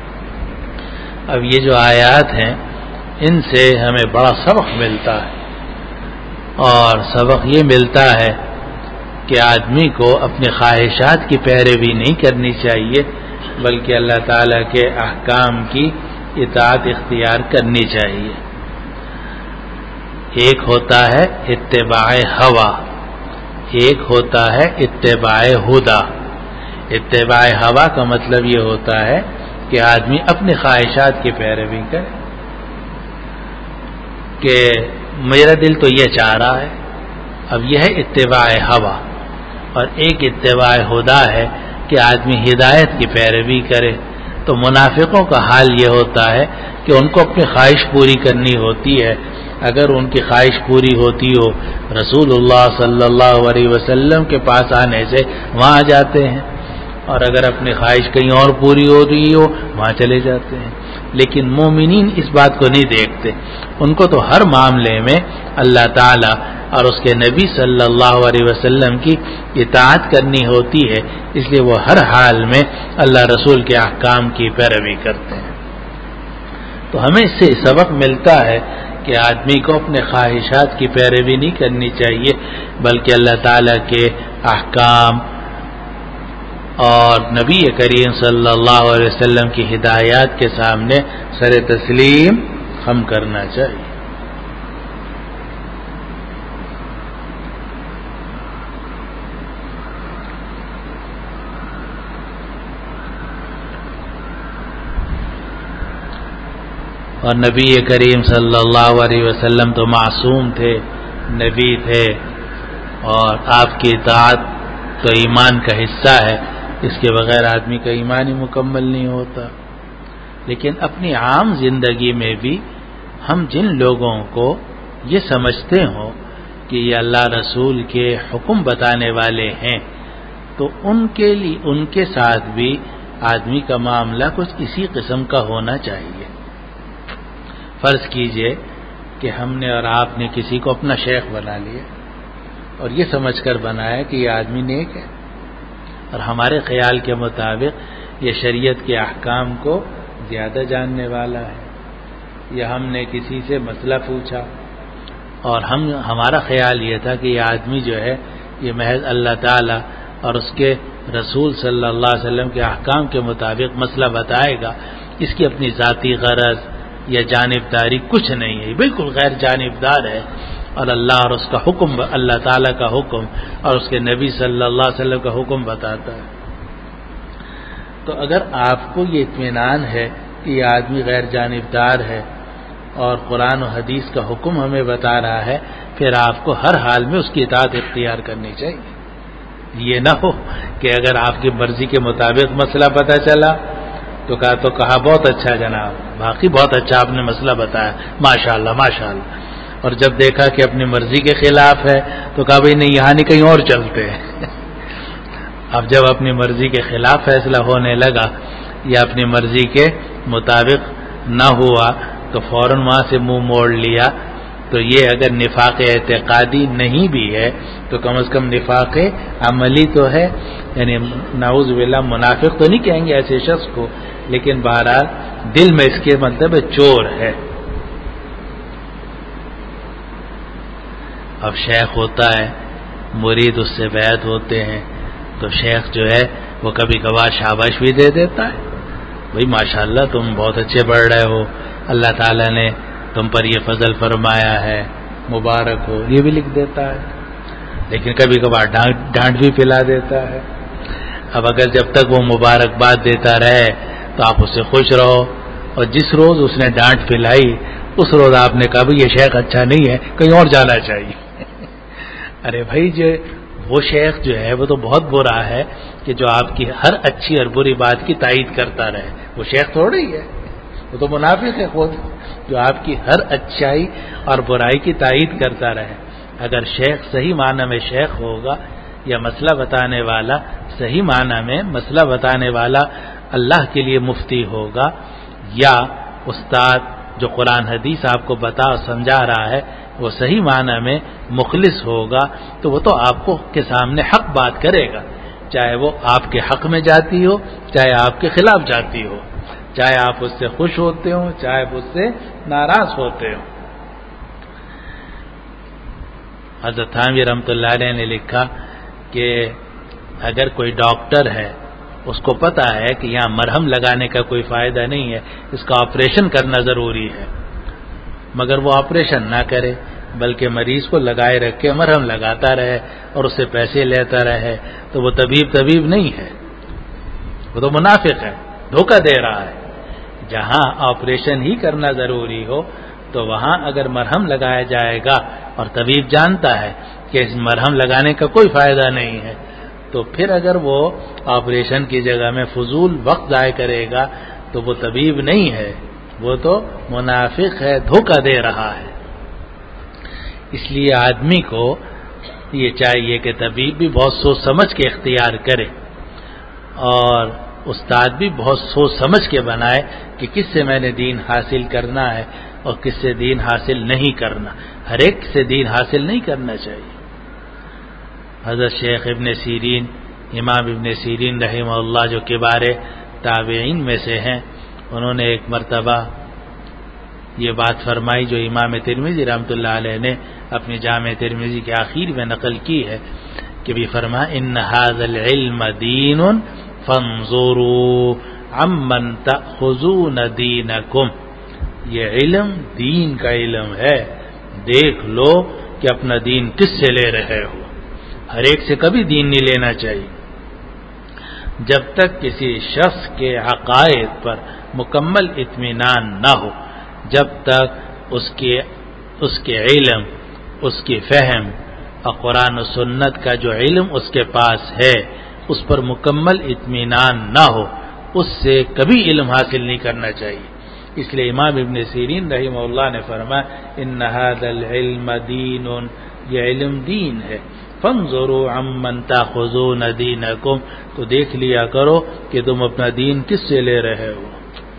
S2: اب یہ جو آیات ہیں ان سے ہمیں بڑا سبق ملتا ہے، اور سبق یہ ملتا ہے کہ آدمی کو اپنی خواہشات کی پیروی نہیں کرنی چاہیے بلکہ اللہ تعالیٰ کے احکام کی اطاعت اختیار کرنی چاہیے۔ ایک ہوتا ہے اتباع ہوا، ایک ہوتا ہے اتباع ہدا۔ اتباع ہوا کا مطلب یہ ہوتا ہے کہ آدمی اپنی خواہشات کی پیروی کرے کہ میرا دل تو یہ چاہ رہا ہے، اب یہ ہے اتباع ہوا۔ اور ایک اتباع ہدا ہے کہ آدمی ہدایت کی پیروی کرے۔ تو منافقوں کا حال یہ ہوتا ہے کہ ان کو اپنی خواہش پوری کرنی ہوتی ہے، اگر ان کی خواہش پوری ہوتی ہو رسول اللہ صلی اللہ علیہ وسلم کے پاس آنے سے وہاں آ جاتے ہیں، اور اگر اپنی خواہش کہیں اور پوری ہو رہی ہو وہاں چلے جاتے ہیں۔ لیکن مومنین اس بات کو نہیں دیکھتے، ان کو تو ہر معاملے میں اللہ تعالی اور اس کے نبی صلی اللہ علیہ وسلم کی اطاعت کرنی ہوتی ہے، اس لیے وہ ہر حال میں اللہ رسول کے احکام کی پیروی کرتے ہیں۔ تو ہمیں اس سے سبق ملتا ہے کہ آدمی کو اپنے خواہشات کی پیروی نہیں کرنی چاہیے، بلکہ اللہ تعالیٰ کے احکام اور نبی کریم صلی اللہ علیہ وسلم کی ہدایات کے سامنے سر تسلیم خم کرنا چاہیے۔ اور نبی کریم صلی اللہ علیہ وسلم تو معصوم تھے، نبی تھے، اور آپ کی اطاعت تو ایمان کا حصہ ہے، اس کے بغیر آدمی کا ایمان ہی مکمل نہیں ہوتا۔ لیکن اپنی عام زندگی میں بھی ہم جن لوگوں کو یہ سمجھتے ہوں کہ یہ اللہ رسول کے حکم بتانے والے ہیں، تو ان کے لیے ان کے ساتھ بھی آدمی کا معاملہ کچھ اسی قسم کا ہونا چاہیے۔ فرض کیجئے کہ ہم نے اور آپ نے کسی کو اپنا شیخ بنا لیا اور یہ سمجھ کر بنایا کہ یہ آدمی نیک ہے، اور ہمارے خیال کے مطابق یہ شریعت کے احکام کو زیادہ جاننے والا ہے، یا ہم نے کسی سے مسئلہ پوچھا اور ہم ہمارا خیال یہ تھا کہ یہ آدمی جو ہے یہ محض اللہ تعالی اور اس کے رسول صلی اللہ علیہ وسلم کے احکام کے مطابق مسئلہ بتائے گا، اس کی اپنی ذاتی غرض یا جانبداری کچھ نہیں ہے، بالکل غیر جانبدار ہے، اور اللہ اور اس کا حکم، اللہ تعالیٰ کا حکم اور اس کے نبی صلی اللہ علیہ وسلم کا حکم بتاتا ہے۔ تو اگر آپ کو یہ اطمینان ہے کہ یہ آدمی غیر جانبدار ہے اور قرآن و حدیث کا حکم ہمیں بتا رہا ہے، پھر آپ کو ہر حال میں اس کی اطاعت اختیار کرنی چاہیے۔ یہ نہ ہو کہ اگر آپ کی مرضی کے مطابق مسئلہ پتہ چلا تو کہا تو کہا بہت اچھا جناب، باقی بہت اچھا آپ نے مسئلہ بتایا، ماشاءاللہ ماشاءاللہ، اور جب دیکھا کہ اپنی مرضی کے خلاف ہے تو کہا بھئی نہیں یہاں نہیں کہیں اور چلتے ہیں۔ اب جب اپنی مرضی کے خلاف فیصلہ ہونے لگا یا اپنی مرضی کے مطابق نہ ہوا تو فوراً وہاں سے منہ موڑ لیا، تو یہ اگر نفاق اعتقادی نہیں بھی ہے تو کم از کم نفاق عملی تو ہے، یعنی نعوذ باللہ منافق تو نہیں کہیں گے ایسے شخص کو، لیکن بہرحال دل میں اس کے مطلب چور ہے۔ اب شیخ ہوتا ہے، مرید اس سے بیعت ہوتے ہیں، تو شیخ جو ہے وہ کبھی کبھار شاباش بھی دے دیتا ہے، بھئی ماشاءاللہ تم بہت اچھے پڑھ رہے ہو، اللہ تعالیٰ نے تم پر یہ فضل فرمایا ہے، مبارک ہو، یہ بھی لکھ دیتا ہے۔ لیکن کبھی کبھار ڈانٹ ڈانٹ بھی پلا دیتا ہے۔ اب اگر جب تک وہ مبارکباد دیتا رہے تو آپ اس سے خوش رہو، اور جس روز اس نے ڈانٹ پلائی اس روز آپ نے کہا بھئی یہ شیخ اچھا نہیں ہے، کہیں اور جانا چاہیے۔ ارے بھائی جو وہ شیخ جو ہے وہ تو بہت برا ہے کہ جو آپ کی ہر اچھی اور بری بات کی تائید کرتا رہے، وہ شیخ تھوڑی ہے، وہ تو منافق ہے خود، جو آپ کی ہر اچھائی اور برائی کی تائید کرتا رہے۔ اگر شیخ صحیح معنی میں شیخ ہوگا یا مسئلہ بتانے والا صحیح معنی میں مسئلہ بتانے والا اللہ کے لیے مفتی ہوگا، یا استاد جو قرآن حدیث آپ کو بتا اور سمجھا رہا ہے وہ صحیح معنی میں مخلص ہوگا، تو وہ تو آپ کو کے سامنے حق بات کرے گا، چاہے وہ آپ کے حق میں جاتی ہو چاہے آپ کے خلاف جاتی ہو، چاہے آپ اس سے خوش ہوتے ہوں چاہے آپ اس سے ناراض ہوتے ہوں۔ حضرت تھانوی رحمۃ اللہ علیہ نے لکھا کہ اگر کوئی ڈاکٹر ہے اس کو پتا ہے کہ یہاں مرہم لگانے کا کوئی فائدہ نہیں ہے، اس کا آپریشن کرنا ضروری ہے، مگر وہ آپریشن نہ کرے بلکہ مریض کو لگائے رکھ کے مرہم لگاتا رہے اور اس سے پیسے لیتا رہے، تو وہ طبیب طبیب نہیں ہے، وہ تو منافق ہے، دھوکہ دے رہا ہے۔ جہاں آپریشن ہی کرنا ضروری ہو تو وہاں اگر مرہم لگایا جائے گا اور طبیب جانتا ہے کہ اس مرہم لگانے کا کوئی فائدہ نہیں ہے، تو پھر اگر وہ آپریشن کی جگہ میں فضول وقت ضائع کرے گا تو وہ طبیب نہیں ہے، وہ تو منافق ہے، دھوکہ دے رہا ہے۔ اس لیے آدمی کو یہ چاہیے کہ طبیب بھی بہت سوچ سمجھ کے اختیار کرے اور استاد بھی بہت سوچ سمجھ کے بنائے کہ کس سے میں نے دین حاصل کرنا ہے اور کس سے دین حاصل نہیں کرنا۔ ہر ایک سے دین حاصل نہیں کرنا چاہیے۔ حضرت شیخ ابن سیرین، امام ابن سیرین رحمہ اللہ، جو کبار تابعین میں سے ہیں، انہوں نے ایک مرتبہ یہ بات فرمائی جو امام ترمذی رحمۃ اللہ علیہ نے اپنی جامع ترمذی کے آخر میں نقل کی ہے کہ بھی فرما ان ھذا العلم دین فانظروا عمن تأخذون دینکم، یہ علم دین کا علم ہے، دیکھ لو کہ اپنا دین کس سے لے رہے ہو۔ ہر ایک سے کبھی دین نہیں لینا چاہیے جب تک کسی شخص کے عقائد پر مکمل اطمینان نہ ہو، جب تک اس کے اس کے علم، اس کی فہم اور قرآن و سنت کا جو علم اس کے پاس ہے اس پر مکمل اطمینان نہ ہو، اس سے کبھی علم حاصل نہیں کرنا چاہیے۔ اس لیے امام ابن سیرین رحمہ اللہ نے فرمایا ان ھذا العلم دین، یہ علم دین ہے، فانظروا عمن تاخذون دینکم، تو دیکھ لیا کرو کہ تم اپنا دین کس سے لے رہے ہو۔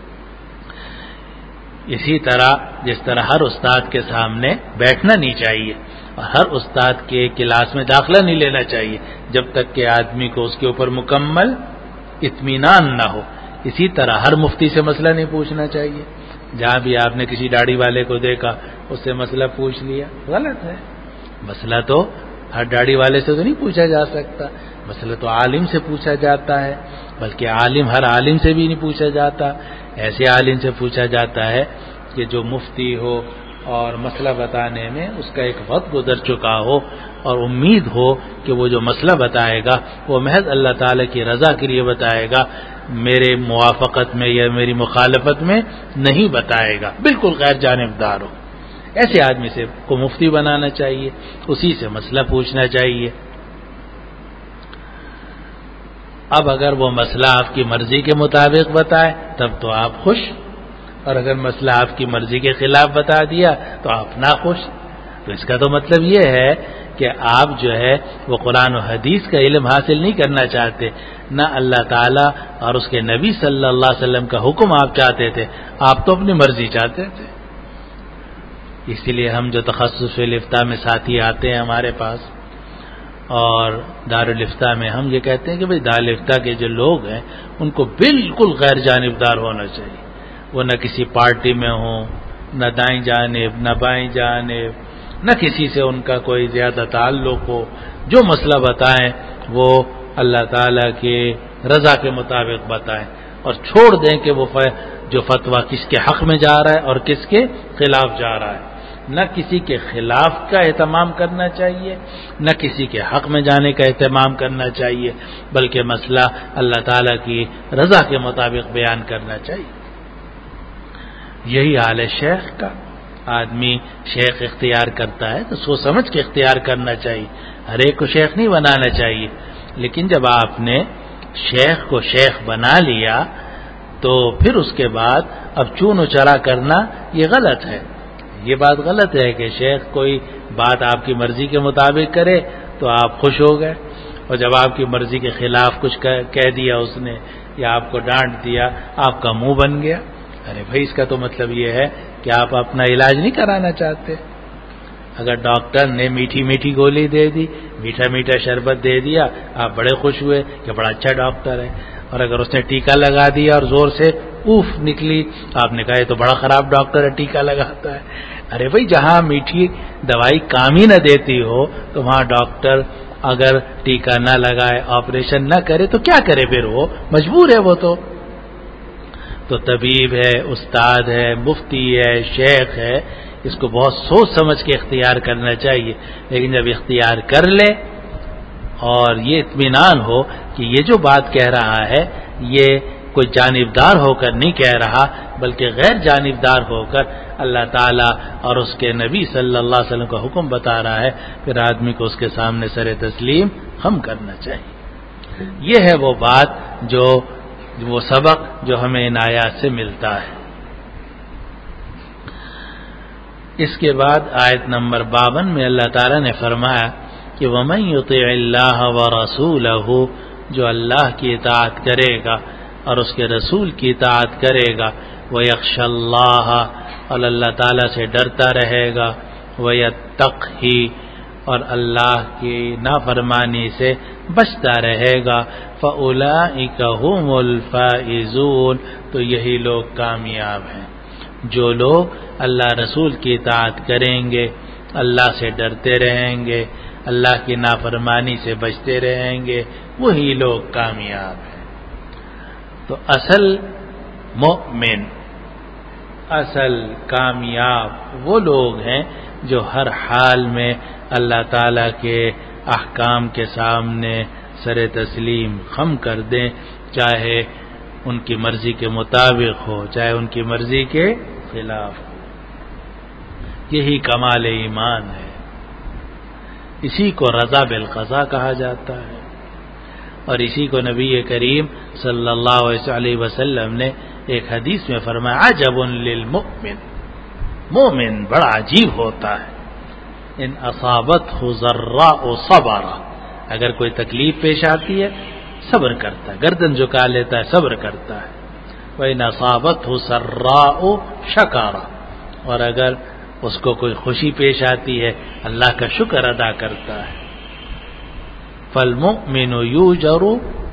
S2: اسی طرح جس طرح ہر استاد کے سامنے بیٹھنا نہیں چاہیے اور ہر استاد کے کلاس میں داخلہ نہیں لینا چاہیے جب تک کہ آدمی کو اس کے اوپر مکمل اطمینان نہ ہو، اسی طرح ہر مفتی سے مسئلہ نہیں پوچھنا چاہیے۔ جہاں بھی آپ نے کسی داڑھی والے کو دیکھا اس سے مسئلہ پوچھ لیا، غلط ہے۔ مسئلہ تو ہر داڑھی والے سے تو نہیں پوچھا جا سکتا، مسئلہ تو عالم سے پوچھا جاتا ہے، بلکہ عالم ہر عالم سے بھی نہیں پوچھا جاتا، ایسے عالم سے پوچھا جاتا ہے کہ جو مفتی ہو اور مسئلہ بتانے میں اس کا ایک وقت گزر چکا ہو اور امید ہو کہ وہ جو مسئلہ بتائے گا وہ محض اللہ تعالی کی رضا کے لیے بتائے گا، میرے موافقت میں یا میری مخالفت میں نہیں بتائے گا، بالکل غیر جانبدار ہو، ایسے آدمی سے کو مفتی بنانا چاہیے، اسی سے مسئلہ پوچھنا چاہیے۔ اب اگر وہ مسئلہ آپ کی مرضی کے مطابق بتائے تب تو آپ خوش، اور اگر مسئلہ آپ کی مرضی کے خلاف بتا دیا تو آپ ناخوش۔ تو اس کا تو مطلب یہ ہے کہ آپ جو ہے وہ قرآن و حدیث کا علم حاصل نہیں کرنا چاہتے، نہ اللہ تعالیٰ اور اس کے نبی صلی اللہ علیہ وسلم کا حکم آپ چاہتے تھے، آپ تو اپنی مرضی چاہتے تھے۔ اسی لیے ہم جو تخصص فی الافتاء میں ساتھی آتے ہیں ہمارے پاس، اور دارالافتاء میں ہم یہ کہتے ہیں کہ بھئی دارالافتاء کے جو لوگ ہیں ان کو بالکل غیر جانبدار ہونا چاہیے، وہ نہ کسی پارٹی میں ہوں، نہ دائیں جانب نہ بائیں جانب، نہ کسی سے ان کا کوئی زیادہ تعلق ہو، جو مسئلہ بتائیں وہ اللہ تعالیٰ کے رضا کے مطابق بتائیں اور چھوڑ دیں کہ وہ جو فتویٰ کس کے حق میں جا رہا ہے اور کس کے خلاف جا رہا ہے۔ نہ کسی کے خلاف کا اہتمام کرنا چاہیے، نہ کسی کے حق میں جانے کا اہتمام کرنا چاہیے، بلکہ مسئلہ اللہ تعالیٰ کی رضا کے مطابق بیان کرنا چاہیے۔ یہی حال ہے شیخ کا، آدمی شیخ اختیار کرتا ہے تو سوچ سمجھ کے اختیار کرنا چاہیے، ہر ایک کو شیخ نہیں بنانا چاہیے۔ لیکن جب آپ نے شیخ کو شیخ بنا لیا تو پھر اس کے بعد اب چون و چرا کرنا یہ غلط ہے، یہ بات غلط ہے کہ شیخ کوئی بات آپ کی مرضی کے مطابق کرے تو آپ خوش ہو گئے، اور جب آپ کی مرضی کے خلاف کچھ کہہ دیا اس نے یا آپ کو ڈانٹ دیا آپ کا منہ بن گیا۔ ارے بھائی اس کا تو مطلب یہ ہے کہ آپ اپنا علاج نہیں کرانا چاہتے۔ اگر ڈاکٹر نے میٹھی میٹھی گولی دے دی، میٹھا میٹھا شربت دے دیا، آپ بڑے خوش ہوئے کہ بڑا اچھا ڈاکٹر ہے، اور اگر اس نے ٹیکا لگا دیا اور زور سے اوف نکلی، آپ نے کہا یہ تو بڑا خراب ڈاکٹر ہے، ٹیکا لگاتا ہے۔ ارے بھائی جہاں میٹھی دوائی کام ہی نہ دیتی ہو تو وہاں ڈاکٹر اگر ٹیکا نہ لگائے، آپریشن نہ کرے تو کیا کرے پھر؟ وہ مجبور ہے وہ تو تو طبیب ہے، استاد ہے، مفتی ہے، شیخ ہے، اس کو بہت سوچ سمجھ کے اختیار کرنا چاہیے. لیکن جب اختیار کر لے اور یہ اطمینان ہو کہ یہ جو بات کہہ رہا ہے یہ کوئی جانبدار ہو کر نہیں کہہ رہا بلکہ غیر جانبدار ہو کر اللہ تعالیٰ اور اس کے نبی صلی اللہ علیہ وسلم کا حکم بتا رہا ہے، پھر آدمی کو اس کے سامنے سر تسلیم خم کرنا چاہیے. یہ ہے وہ بات جو وہ سبق جو ہمیں ان آیات سے ملتا ہے. اس کے بعد آیت نمبر باون میں اللہ تعالیٰ نے فرمایا کہ وَمَن يُطِعِ اللَّهَ وَرَسُولَهُ، جو اللہ کی اطاعت کرے گا اور اس کے رسول کی اطاعت کرے گا، وَيَخْشَ اللَّهَ، اور اللہ تعالیٰ سے ڈرتا رہے گا، وَيَتَّقْهِ، اور اللہ کی نافرمانی سے بچتا رہے گا، فَأُولَئِكَ هُمُ الْفَائِزُونَ، تو یہی لوگ کامیاب ہیں. جو لوگ اللہ رسول کی اطاعت کریں گے، اللہ سے ڈرتے رہیں گے، اللہ کی نافرمانی سے بچتے رہیں گے، وہی لوگ کامیاب ہیں. تو اصل مومن، اصل کامیاب وہ لوگ ہیں جو ہر حال میں اللہ تعالیٰ کے احکام کے سامنے سر تسلیم خم کر دیں، چاہے ان کی مرضی کے مطابق ہو چاہے ان کی مرضی کے خلاف ہو. یہی کمال ایمان ہے، اسی کو رضا بالقضاء کہا جاتا ہے، اور اسی کو نبی کریم صلی اللہ علیہ وسلم نے ایک حدیث میں فرمایا عجب للمؤمن، مومن بڑا عجیب ہوتا ہے، ان اصابتہ ضراء صبر، اگر کوئی تکلیف پیش آتی ہے صبر کرتا ہے، گردن جھکا لیتا ہے، صبر کرتا ہے. وَإِنْ أَصَابَتْهُ سَرَّاءُ شَكَرَ، اور اگر اس کو کوئی خوشی پیش آتی ہے اللہ کا شکر ادا کرتا ہے. فَالْمُؤْمِنُ يُؤْجَرُ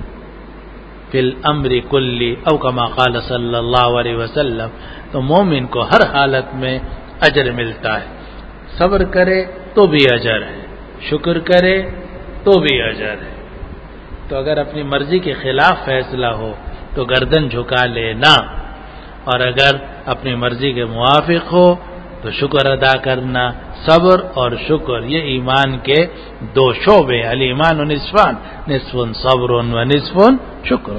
S2: فِي الْأَمْرِ كُلِّهِ، او كما قال صلی اللہ علیہ وسلم، تو مومن کو ہر حالت میں اجر ملتا ہے، صبر کرے تو بھی اجر ہے، شکر کرے تو بھی اجر ہے. تو اگر اپنی مرضی کے خلاف فیصلہ ہو تو گردن جھکا لینا، اور اگر اپنی مرضی کے موافق ہو تو شکر ادا کرنا. صبر اور شکر یہ ایمان کے دو شعبے، الایمان نصفان، نصف صبر و نصف شکر.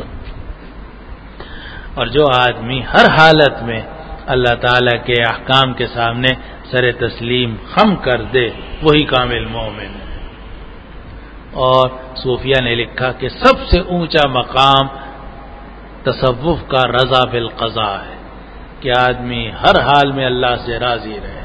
S2: اور جو آدمی ہر حالت میں اللہ تعالیٰ کے احکام کے سامنے سر تسلیم خم کر دے وہی کامل مومن ہے. اور صوفیہ نے لکھا کہ سب سے اونچا مقام تصوف کا رضا بالقضاء ہے، کہ آدمی ہر حال میں اللہ سے راضی رہے،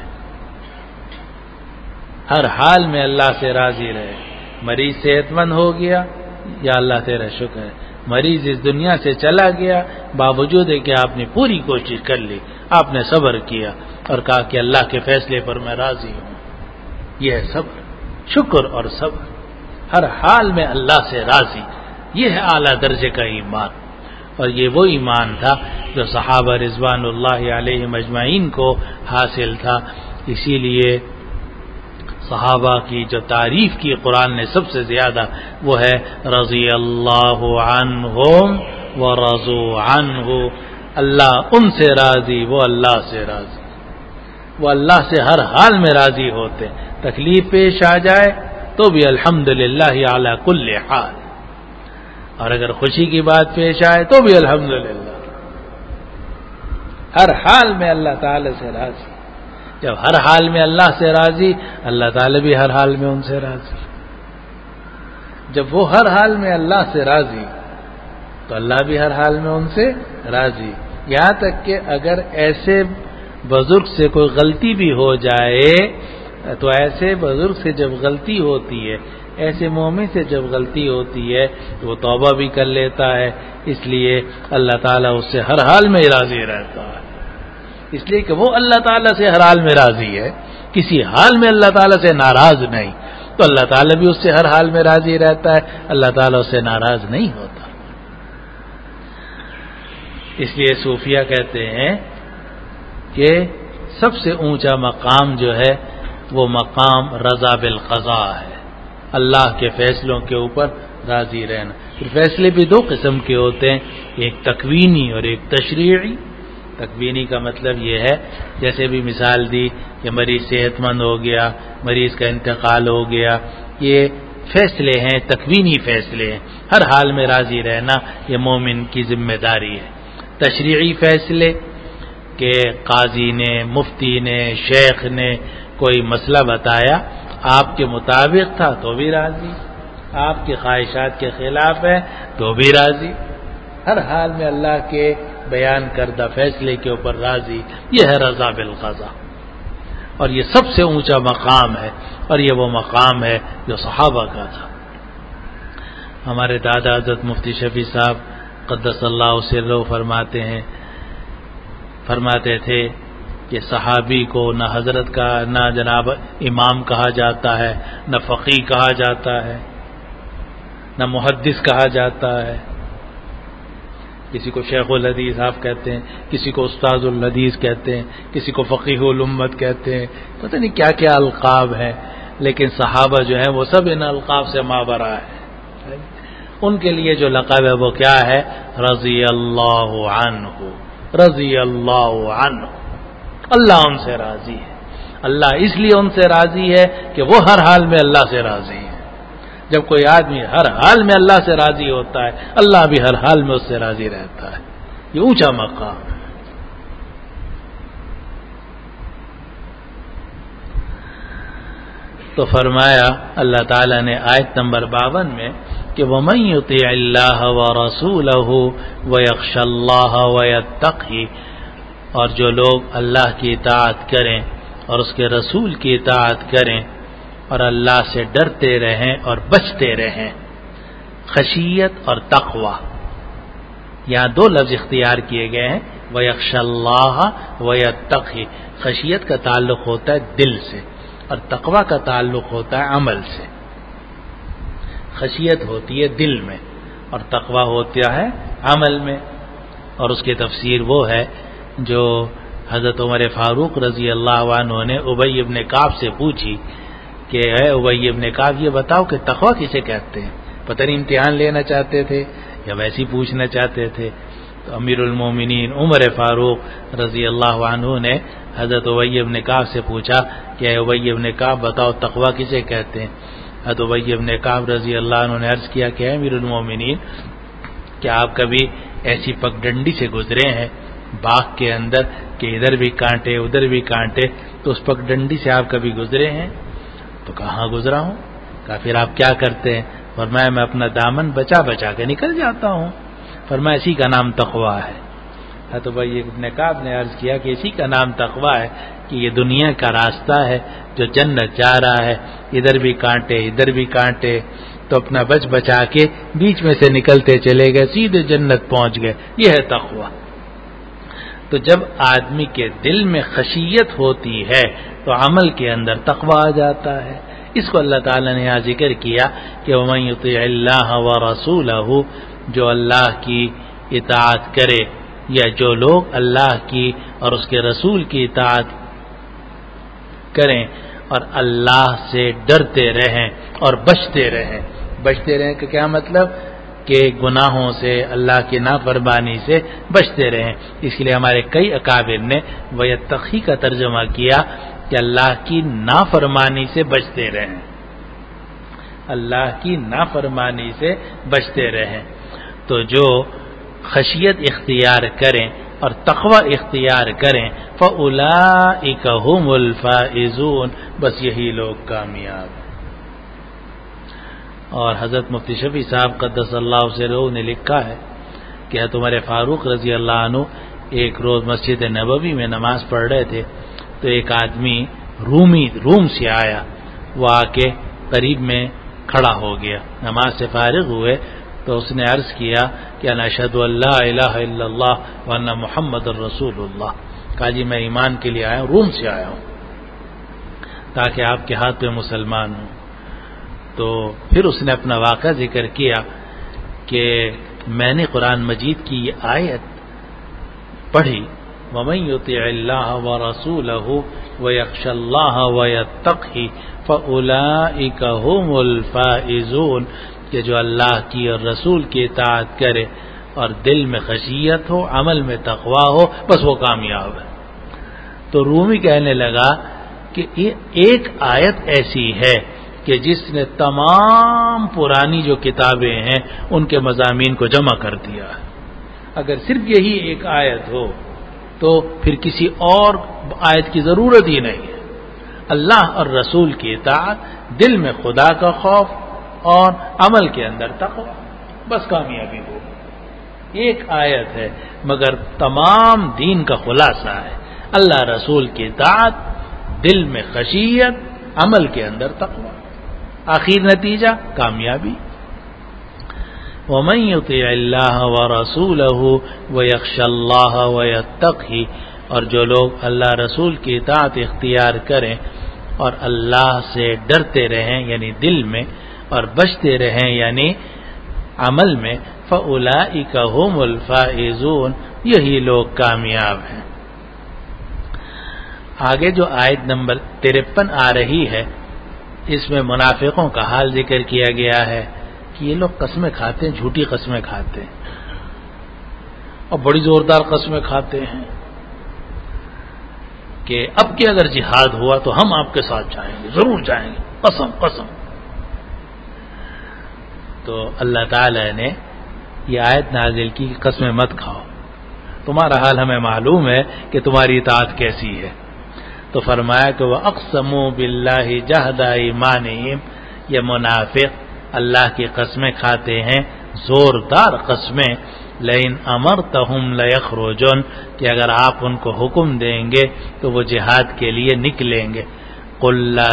S2: ہر حال میں اللہ سے راضی رہے. مریض صحت مند ہو گیا، یا اللہ تیرا شکر ہے. مریض اس دنیا سے چلا گیا، باوجود ہے کہ آپ نے پوری کوشش کر لی، آپ نے صبر کیا اور کہا کہ اللہ کے فیصلے پر میں راضی ہوں. یہ ہے صبر، شکر اور صبر، ہر حال میں اللہ سے راضی. یہ ہے اعلیٰ درجے کا ایمان. اور یہ وہ ایمان تھا جو صحابہ رضوان اللہ علیہم اجمعین کو حاصل تھا. اسی لیے صحابہ کی جو تعریف کی قرآن نے سب سے زیادہ وہ ہے رضی اللہ عنہم ورضوا عنہ، اللہ ان سے راضی، وہ اللہ سے راضی. وہ اللہ سے ہر حال میں راضی ہوتے، تکلیف پیش آ جائے تو بھی الحمدللہ علی کل حال، اور اگر خوشی کی بات پیش آئے تو بھی الحمدللہ. ہر حال میں اللہ تعالی سے راضی. جب ہر حال میں اللہ سے راضی، اللہ تعالی بھی ہر حال میں ان سے راضی. جب وہ ہر حال میں اللہ سے راضی تو اللہ بھی ہر حال میں ان سے راضی. یہاں تک کہ اگر ایسے بزرگ سے کوئی غلطی بھی ہو جائے تو ایسے بزرگ سے جب غلطی ہوتی ہے، ایسے مومن سے جب غلطی ہوتی ہے تو وہ توبہ بھی کر لیتا ہے، اس لیے اللہ تعالیٰ اس سے ہر حال میں راضی رہتا ہے. اس لیے کہ وہ اللہ تعالیٰ سے ہر حال میں راضی ہے، کسی حال میں اللہ تعالیٰ سے ناراض نہیں، تو اللہ تعالیٰ بھی اس سے ہر حال میں راضی رہتا ہے، اللہ تعالیٰ اس سے ناراض نہیں ہوتا. اس لیے صوفیہ کہتے ہیں کہ سب سے اونچا مقام جو ہے وہ مقام رضا بالقضاء ہے، اللہ کے فیصلوں کے اوپر راضی رہنا. پھر فیصلے بھی دو قسم کے ہوتے ہیں، ایک تکوینی اور ایک تشریعی. تکوینی کا مطلب یہ ہے جیسے بھی مثال دی کہ مریض صحت مند ہو گیا، مریض کا انتقال ہو گیا، یہ فیصلے ہیں، تکوینی فیصلے ہیں. ہر حال میں راضی رہنا یہ مومن کی ذمہ داری ہے. تشریعی فیصلے کہ قاضی نے، مفتی نے، شیخ نے کوئی مسئلہ بتایا، آپ کے مطابق تھا تو بھی راضی، آپ کی خواہشات کے خلاف ہے تو بھی راضی. ہر حال میں اللہ کے بیان کردہ فیصلے کے اوپر راضی. یہ ہے رضا بالقضاء، اور یہ سب سے اونچا مقام ہے، اور یہ وہ مقام ہے جو صحابہ کا تھا. ہمارے دادا حضرت مفتی شفیع صاحب قدس اللہ سرہ فرماتے ہیں فرماتے تھے کہ صحابی کو نہ حضرت کا، نہ جناب امام کہا جاتا ہے، نہ فقیہ کہا جاتا ہے، نہ محدث کہا جاتا ہے. کسی کو شیخ الحدیث آپ کہتے ہیں، کسی کو استاذ الحدیث کہتے ہیں، کسی کو فقیہ الامت کہتے ہیں، پتہ نہیں کیا کیا القاب ہیں. لیکن صحابہ جو ہیں وہ سب ان القاب سے مابرا ہے. ان کے لیے جو لقب ہے وہ کیا ہے؟ رضی اللہ عنہ، رضی اللہ عنہ. اللہ ان سے راضی ہے. اللہ اس لیے ان سے راضی ہے کہ وہ ہر حال میں اللہ سے راضی ہے. جب کوئی آدمی ہر حال میں اللہ سے راضی ہوتا ہے، اللہ بھی ہر حال میں اس سے راضی رہتا ہے. یہ اونچا مقام ہے. تو فرمایا اللہ تعالیٰ نے آیت نمبر باون میں کہ وَمَن يُطِعِ اللَّهَ وَرَسُولَهُ وَيَخْشَ اللَّهَ وَيَتَّقْهِ، اور جو لوگ اللہ کی اطاعت کریں اور اس کے رسول کی اطاعت کریں اور اللہ سے ڈرتے رہیں اور بچتے رہیں. خشیت اور تقوی، یہاں دو لفظ اختیار کیے گئے ہیں. وَيَخْشَ اللَّهَ وَيَتَّقْهِ، خشیت کا تعلق ہوتا ہے دل سے، اور تقوی کا تعلق ہوتا ہے عمل سے. خشیت ہوتی ہے دل میں اور تقوی ہوتا ہے عمل میں. اور اس کی تفسیر وہ ہے جو حضرت عمر فاروق رضی اللہ عنہ نے ابی ابن کعب سے پوچھی کہ اے ابی ابن کعب، یہ بتاؤ کہ تقوی کسے کہتے ہیں؟ پتہ نہیں امتحان لینا چاہتے تھے یا ویسے ہی پوچھنا چاہتے تھے. تو امیر المومنین عمر فاروق رضی اللہ عنہ نے حضرت ابی ابن کعب سے پوچھا کہ اے ابی ابن کعب بتاؤ تقوی کسے کہتے ہیں؟ حضرت ابی ابن کعب رضی اللہ عنہ نے عرض کیا کہ اے امیر المومنین، کیا آپ کبھی ایسی پگڈنڈی سے گزرے ہیں باغ کے اندر کہ ادھر بھی کانٹے ادھر بھی کانٹے، تو اس پگڈنڈی سے آپ کبھی گزرے ہیں؟ تو کہاں گزرا ہوں. کہا پھر آپ کیا کرتے ہیں؟ فرمایا میں اپنا دامن بچا بچا کے نکل جاتا ہوں. فرمایا اسی کا نام تقوی ہے. تو بھائی ابن کعب نے عرض کیا کہ اسی کا نام تقوی ہے کہ یہ دنیا کا راستہ ہے جو جنت جا رہا ہے، ادھر بھی کانٹے ادھر بھی کانٹے، تو اپنا بچ بچا کے بیچ میں سے نکلتے چلے گئے، سیدھے جنت پہنچ گئے. یہ ہے تقوی. تو جب آدمی کے دل میں خشیت ہوتی ہے تو عمل کے اندر تقوی آ جاتا ہے. اس کو اللہ تعالیٰ نے یہاں ذکر کیا کہ وَمَن يُطِعِ اللَّهَ وَرَسُولَهُ، جو اللہ کی اطاعت کرے، یا جو لوگ اللہ کی اور اس کے رسول کی اطاعت کریں اور اللہ سے ڈرتے رہیں اور بچتے رہیں. بچتے رہیں کہ کیا مطلب؟ کہ گناہوں سے، اللہ کی نافرمانی سے بچتے رہیں. اس لیے ہمارے کئی اکابر نے وَيَتَّقِي کا ترجمہ کیا کہ اللہ کی نافرمانی سے بچتے رہیں، اللہ کی نافرمانی سے بچتے رہیں. تو جو خشیت اختیار کریں اور تقوی اختیار کریں فَأُولَئِكَ هُمُ الْفَائِزُونَ، بس یہی لوگ کامیاب. اور حضرت مفتی شفیع صاحب قدس اللہ سرہ نے لکھا ہے کہ حضرت عمر فاروق رضی اللہ عنہ ایک روز مسجد نبوی میں نماز پڑھ رہے تھے، تو ایک آدمی رومی روم سے آیا، وہ آ کے قریب میں کھڑا ہو گیا. نماز سے فارغ ہوئے تو اس نے عرض کیا کہ انا اشہد ان لا الہ الا اللہ وان محمد الرسول اللہ. کہا جی میں ایمان کے لیے آیا ہوں، روم سے آیا ہوں تاکہ آپ کے ہاتھ پہ مسلمان ہوں. تو پھر اس نے اپنا واقعہ ذکر کیا کہ میں نے قرآن مجید کی یہ آیت پڑھی وَمَن يُطِعِ اللَّهَ وَرَسُولَهُ وَيَخْشَى اللَّهَ وَيَتَّقْهِ فَأُولَئِكَ هُمُ الْفَائِزُونَ، کہ جو اللہ کی اور رسول کی اطاعت کرے اور دل میں خشیت ہو، عمل میں تقوی ہو، بس وہ کامیاب ہے۔ تو رومی کہنے لگا کہ ایک آیت ایسی ہے کہ جس نے تمام پرانی جو کتابیں ہیں ان کے مضامین کو جمع کر دیا ہے۔ اگر صرف یہی ایک آیت ہو تو پھر کسی اور آیت کی ضرورت ہی نہیں ہے۔ اللہ اور رسول کی اطاعت، دل میں خدا کا خوف اور عمل کے اندر تقوی، بس کامیابی ہو۔ ایک آیت ہے مگر تمام دین کا خلاصہ ہے، اللہ رسول کی اطاعت، دل میں خشیت، عمل کے اندر تقوی، آخر نتیجہ کامیابی۔ وَمَن يُطِعِ اللَّهَ وَرَسُولَهُ وَيَخْشَى اللَّهَ وَيَتَّقْهِ، اور جو لوگ اللہ رسول کی اطاعت اختیار کریں اور اللہ سے ڈرتے رہیں یعنی دل میں، اور بچتے رہیں یعنی عمل میں، فَأُولَئِكَ هُمُ الْفَائِزُونَ، یہی لوگ کامیاب ہیں۔ آگے جو آیت نمبر ترپن آ رہی ہے اس میں منافقوں کا حال ذکر کیا گیا ہے کہ یہ لوگ قسمیں کھاتے ہیں، جھوٹی قسمیں کھاتے ہیں اور بڑی زوردار قسمیں کھاتے ہیں کہ اب کہ اگر جہاد ہوا تو ہم آپ کے ساتھ جائیں گے، ضرور جائیں گے، قسم قسم۔ تو اللہ تعالی نے یہ آیت نازل کی کہ قسمیں مت کھاؤ، تمہارا حال ہمیں معلوم ہے کہ تمہاری اطاعت کیسی ہے۔ تو فرمایا کہ وہ اقسموا باللہ جہد ایمانہم، یہ منافق اللہ کی قسمیں کھاتے ہیں، زوردار قسمیں، لئن امرتہم لیخرجن، کہ اگر آپ ان کو حکم دیں گے تو وہ جہاد کے لیے نکلیں گے۔ قل لا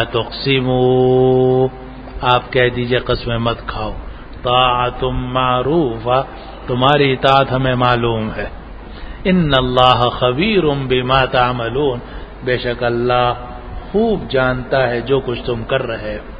S2: تقسموا، آپ کہہ دیجئے قسمیں مت کھاؤ، طاعۃ معروفہ، تمہاری اطاعت ہمیں معلوم ہے، ان اللہ خبیر بما تعملون، بے شک اللہ خوب جانتا ہے جو کچھ تم کر رہے ہو۔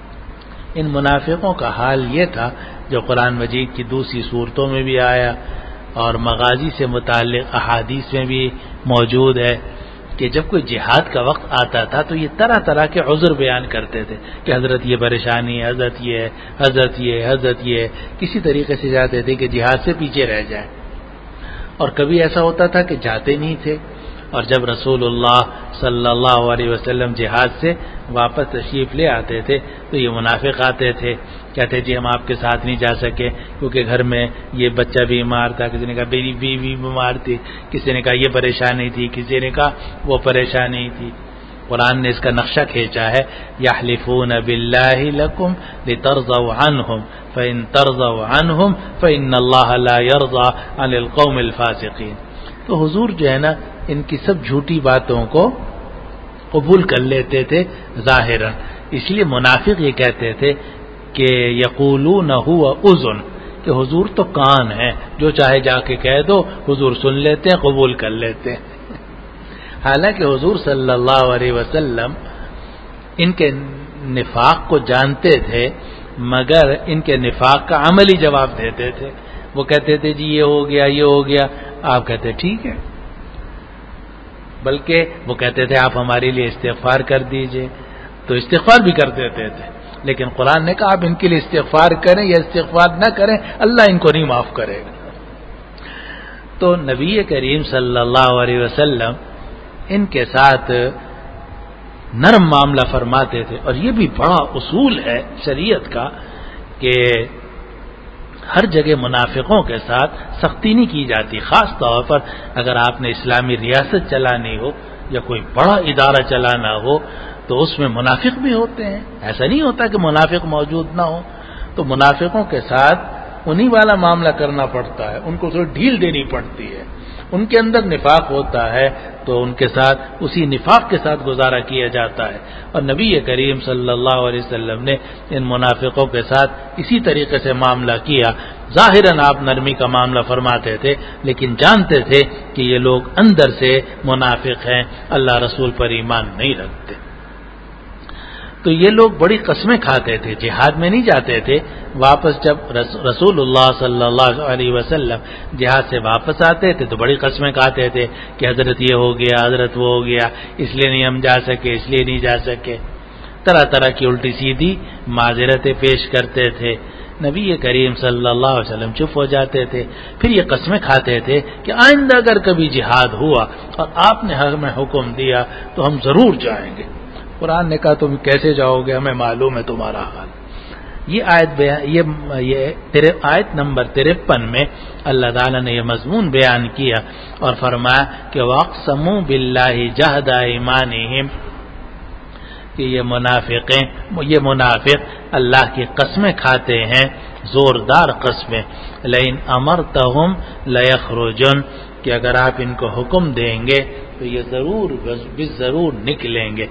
S2: ان منافقوں کا حال یہ تھا جو قرآن مجید کی دوسری صورتوں میں بھی آیا اور مغازی سے متعلق احادیث میں بھی موجود ہے کہ جب کوئی جہاد کا وقت آتا تھا تو یہ طرح طرح کے عذر بیان کرتے تھے کہ حضرت یہ پریشانی ہے، حضرت یہ ہے، حضرت یہ ہے، حضرت یہ ہے، کسی طریقے سے جاتے تھے کہ جہاد سے پیچھے رہ جائیں۔ اور کبھی ایسا ہوتا تھا کہ جاتے نہیں تھے، اور جب رسول اللہ صلی اللہ علیہ وسلم جہاد سے واپس تشریف لے آتے تھے تو یہ منافق آتے تھے، کہتے جی ہم آپ کے ساتھ نہیں جا سکے کیونکہ گھر میں یہ بچہ بیمار تھا، کسی نے کہا میری بیوی بیمار تھی، کسی نے کہا یہ پریشانی تھی، کسی نے کہا وہ پریشانی تھی۔ قرآن نے اس کا نقشہ کھینچا ہے، یحلفون باللہ لکم لترضوا عنہم فإن ترضوا عنہم فإن اللہ لا یرضى عن القوم الفاسقین۔ تو حضور جو ہے نا ان کی سب جھوٹی باتوں کو قبول کر لیتے تھے ظاہراً، اس لیے منافق یہ کہتے تھے کہ یقولون هو اذن، کہ حضور تو کان ہے، جو چاہے جا کے کہہ دو حضور سن لیتے ہیں، قبول کر لیتے ہیں۔ حالانکہ حضور صلی اللہ علیہ وسلم ان کے نفاق کو جانتے تھے مگر ان کے نفاق کا عملی جواب دیتے تھے۔ وہ کہتے تھے جی یہ ہو گیا یہ ہو گیا، آپ کہتے ٹھیک ہے، بلکہ وہ کہتے تھے آپ ہمارے لیے استغفار کر دیجئے، تو استغفار بھی کر دیتے تھے، لیکن قرآن نے کہا آپ ان کے لیے استغفار کریں یا استغفار نہ کریں اللہ ان کو نہیں معاف کرے گا۔ تو نبی کریم صلی اللہ علیہ وسلم ان کے ساتھ نرم معاملہ فرماتے تھے، اور یہ بھی بڑا اصول ہے شریعت کا کہ ہر جگہ منافقوں کے ساتھ سختی نہیں کی جاتی، خاص طور پر اگر آپ نے اسلامی ریاست چلانی ہو یا کوئی بڑا ادارہ چلانا ہو تو اس میں منافق بھی ہوتے ہیں، ایسا نہیں ہوتا کہ منافق موجود نہ ہو، تو منافقوں کے ساتھ انہی والا معاملہ کرنا پڑتا ہے، ان کو تھوڑی ڈھیل دینی پڑتی ہے، ان کے اندر نفاق ہوتا ہے تو ان کے ساتھ اسی نفاق کے ساتھ گزارا کیا جاتا ہے، اور نبی کریم صلی اللہ علیہ وسلم نے ان منافقوں کے ساتھ اسی طریقے سے معاملہ کیا۔ ظاہراً آپ نرمی کا معاملہ فرماتے تھے لیکن جانتے تھے کہ یہ لوگ اندر سے منافق ہیں، اللہ رسول پر ایمان نہیں رکھتے۔ تو یہ لوگ بڑی قسمیں کھاتے تھے، جہاد میں نہیں جاتے تھے، واپس جب رسول اللہ صلی اللہ علیہ وسلم جہاد سے واپس آتے تھے تو بڑی قسمیں کھاتے تھے کہ حضرت یہ ہو گیا، حضرت وہ ہو گیا، اس لیے نہیں ہم جا سکے، اس لیے نہیں جا سکے، طرح طرح کی الٹی سیدھی معذرتیں پیش کرتے تھے۔ نبی کریم صلی اللہ علیہ وسلم چپ ہو جاتے تھے، پھر یہ قسمیں کھاتے تھے کہ آئندہ اگر کبھی جہاد ہوا اور آپ نے ہمیں حکم دیا تو ہم ضرور جائیں گے۔ قرآن نے کہا تم کیسے جاؤ گے، ہمیں معلوم ہے تمہارا حال۔ یہ آیت یہ یہ آیت نمبر ترپن میں اللہ تعالیٰ نے یہ مضمون بیان کیا اور فرمایا کہ وَاقْسَمُوا بِاللَّهِ جَهْدَ أَيْمَانِهِمْ، کہ یہ منافقیں یہ منافق اللہ کی قسمیں کھاتے ہیں، زوردار قسمیں، لئن امرتهم ليخرجن، کہ اگر آپ ان کو حکم دیں گے تو یہ ضرور ضرور نکلیں گے۔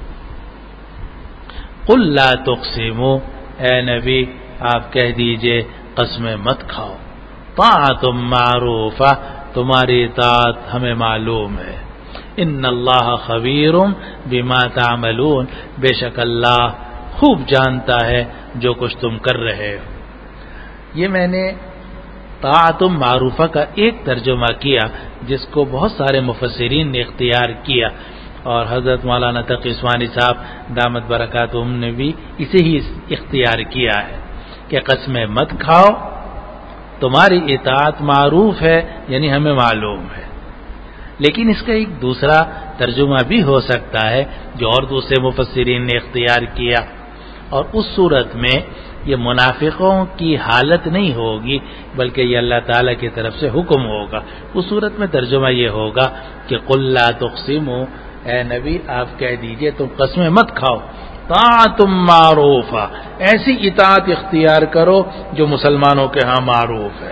S2: قل لا تقسموا، اے نبی آپ کہہ دیجئے قسمیں مت کھاؤ، طاعۃ معروفہ، تمہاری اطاعت ہمیں معلوم ہے، ان اللہ خبیر بما تعملون، بے شک اللہ خوب جانتا ہے جو کچھ تم کر رہے ہو۔ یہ میں نے طاعت معروفہ کا ایک ترجمہ کیا جس کو بہت سارے مفسرین نے اختیار کیا، اور حضرت مولانا تقی عثمانی صاحب دامت برکاتہم نے بھی اسے ہی اختیار کیا ہے کہ قسمیں مت کھاؤ، تمہاری اطاعت معروف ہے، یعنی ہمیں معلوم ہے۔ لیکن اس کا ایک دوسرا ترجمہ بھی ہو سکتا ہے جو اور دوسرے مفسرین نے اختیار کیا، اور اس صورت میں یہ منافقوں کی حالت نہیں ہوگی بلکہ یہ اللہ تعالیٰ کی طرف سے حکم ہوگا۔ اس صورت میں ترجمہ یہ ہوگا کہ قل لا تقسموا، اے نبی آپ کہہ دیجئے تم قسمیں مت کھاؤ، طاعۃ معروفہ، ایسی اطاعت اختیار کرو جو مسلمانوں کے ہاں معروف ہے،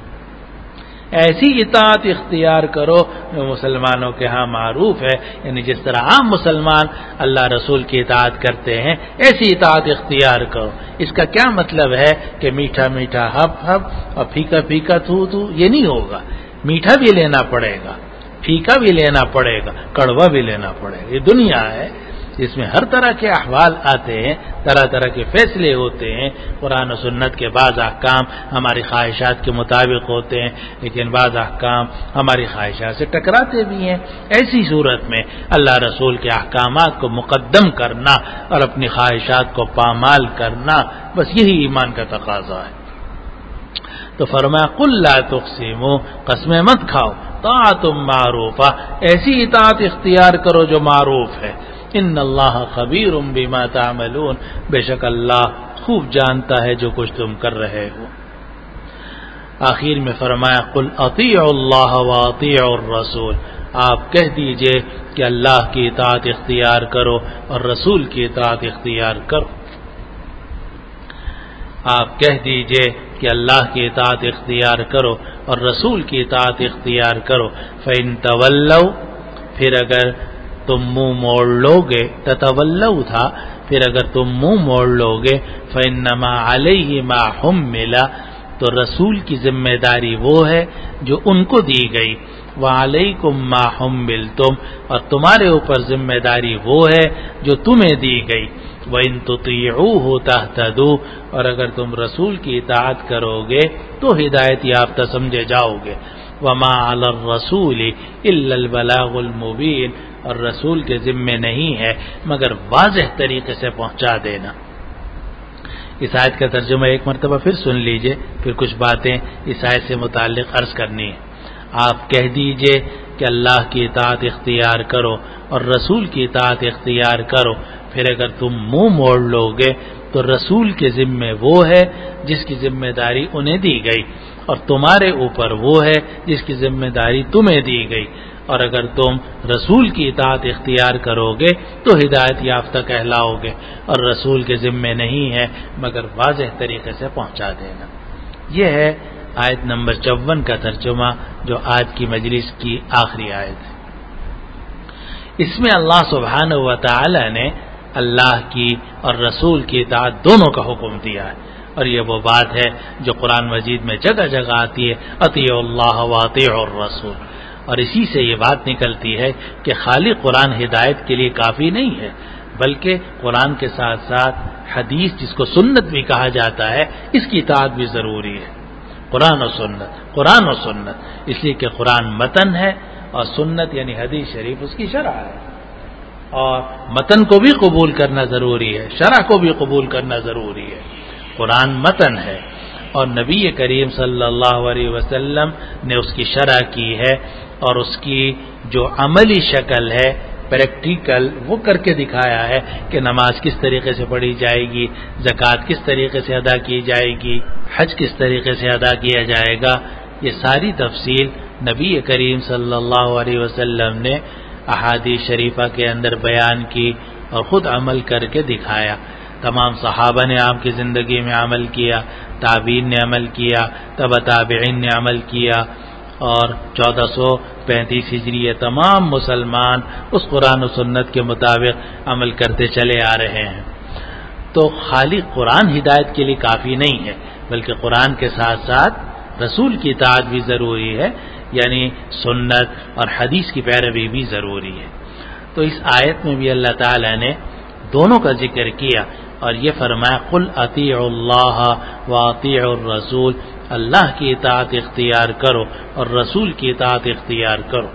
S2: ایسی اطاعت اختیار کرو جو مسلمانوں کے ہاں معروف ہے، یعنی جس طرح عام مسلمان اللہ رسول کی اطاعت کرتے ہیں ایسی اطاعت اختیار کرو۔ اس کا کیا مطلب ہے کہ میٹھا میٹھا ہپ ہپ اور پھیکا پھیکا تھو تھو یہ نہیں ہوگا، میٹھا بھی لینا پڑے گا، پھیکا بھی لینا پڑے گا، کڑوا بھی لینا پڑے گا۔ یہ دنیا ہے جس میں ہر طرح کے احوال آتے ہیں، طرح طرح کے فیصلے ہوتے ہیں، قرآن و سنت کے بعض احکام ہماری خواہشات کے مطابق ہوتے ہیں لیکن بعض احکام ہماری خواہشات سے ٹکراتے بھی ہیں۔ ایسی صورت میں اللہ رسول کے احکامات کو مقدم کرنا اور اپنی خواہشات کو پامال کرنا، بس یہی ایمان کا تقاضا ہے۔ تو فرمایا قل لا تقسموا، قسمیں مت کھاؤ، طاعۃ معروفہ، ایسی اطاعت اختیار کرو جو معروف ہے، ان اللہ خبیر بما تعملون، بے شک اللہ خوب جانتا ہے جو کچھ تم کر رہے ہو۔ آخر میں فرمایا قل اطیعوا اللہ واطیعوا الرسول، آپ کہہ دیجئے کہ اللہ کی اطاعت اختیار کرو اور رسول کی اطاعت اختیار کرو۔ آپ کہہ دیجئے کہ اللہ کی اطاعت اختیار کرو اور رسول کی اطاعت اختیار کرو، فَإِن تَوَلَّوْا، پھر اگر تم منہ موڑ لو گے، تتولوا تھا، پھر اگر تم منہ موڑ لو گے، فَإِنَّمَا عَلَيْهِ مَا حُمِّلَ، تو رسول کی ذمہ داری وہ ہے جو ان کو دی گئی، وَعَلَيْكُمْ مَا حُمِّلْتُمْ، اور تمہارے اوپر ذمہ داری وہ ہے جو تمہیں دی گئی، وَإِن تُطِيعُوهُ تَهْتَدُوا، اور اگر تم رسول کی اطاعت کرو گے تو ہدایت یافتہ سمجھے جاؤ گے، وَمَا عَلَى الرَّسُولِ إِلَّا الْبَلَاغُ الْمُبِينُ، اور رسول کے ذمے نہیں ہے مگر واضح طریقے سے پہنچا دینا۔ اس آیت کا ترجمہ ایک مرتبہ پھر سن لیجئے، پھر کچھ باتیں اس آیت سے متعلق عرض کرنی ہے۔ آپ کہہ دیجئے کہ اللہ کی اطاعت اختیار کرو اور رسول کی اطاعت اختیار کرو، پھر اگر تم منہ موڑ لو گے تو رسول کے ذمے وہ ہے جس کی ذمہ داری انہیں دی گئی، اور تمہارے اوپر وہ ہے جس کی ذمہ داری تمہیں دی گئی، اور اگر تم رسول کی اطاعت اختیار کرو گے تو ہدایت یافتہ کہلاؤ گے، اور رسول کے ذمے نہیں ہے مگر واضح طریقے سے پہنچا دینا۔ یہ ہے آیت نمبر چون کا ترجمہ جو آج کی مجلس کی آخری آیت ہے۔ اس میں اللہ سبحانہ و تعالی نے اللہ کی اور رسول کی اطاعت دونوں کا حکم دیا ہے، اور یہ وہ بات ہے جو قرآن مجید میں جگہ جگہ آتی ہے، اطیعوا اللہ واطیعوا الرسول، اور اسی سے یہ بات نکلتی ہے کہ خالی قرآن ہدایت کے لیے کافی نہیں ہے بلکہ قرآن کے ساتھ ساتھ حدیث جس کو سنت بھی کہا جاتا ہے اس کی اطاعت بھی ضروری ہے. قرآن و سنت، قرآن و سنت، اس لیے کہ قرآن متن ہے اور سنت یعنی حدیث شریف اس کی شرح ہے. اور متن کو بھی قبول کرنا ضروری ہے، شرح کو بھی قبول کرنا ضروری ہے. قرآن متن ہے اور نبی کریم صلی اللہ علیہ وسلم نے اس کی شرح کی ہے اور اس کی جو عملی شکل ہے، پریکٹیکل، وہ کر کے دکھایا ہے کہ نماز کس طریقے سے پڑھی جائے گی، زکوٰۃ کس طریقے سے ادا کی جائے گی، حج کس طریقے سے ادا کیا جائے گا. یہ ساری تفصیل نبی کریم صلی اللہ علیہ وسلم نے احادیث شریفہ کے اندر بیان کی اور خود عمل کر کے دکھایا. تمام صحابہ نے آپ کی زندگی میں عمل کیا، تابعین نے عمل کیا، تبع تابعین نے عمل کیا، اور چودہ سو پینتیس ہجری تمام مسلمان اس قرآن و سنت کے مطابق عمل کرتے چلے آ رہے ہیں. تو خالی قرآن ہدایت کے لیے کافی نہیں ہے، بلکہ قرآن کے ساتھ ساتھ رسول کی اطاعت بھی ضروری ہے، یعنی سنت اور حدیث کی پیروی بھی ضروری ہے. تو اس آیت میں بھی اللہ تعالی نے دونوں کا ذکر کیا اور یہ فرمایا قل اطیعوا اللہ واطیعوا الرسول، اللہ کی اطاعت اختیار کرو اور رسول کی اطاعت اختیار کرو.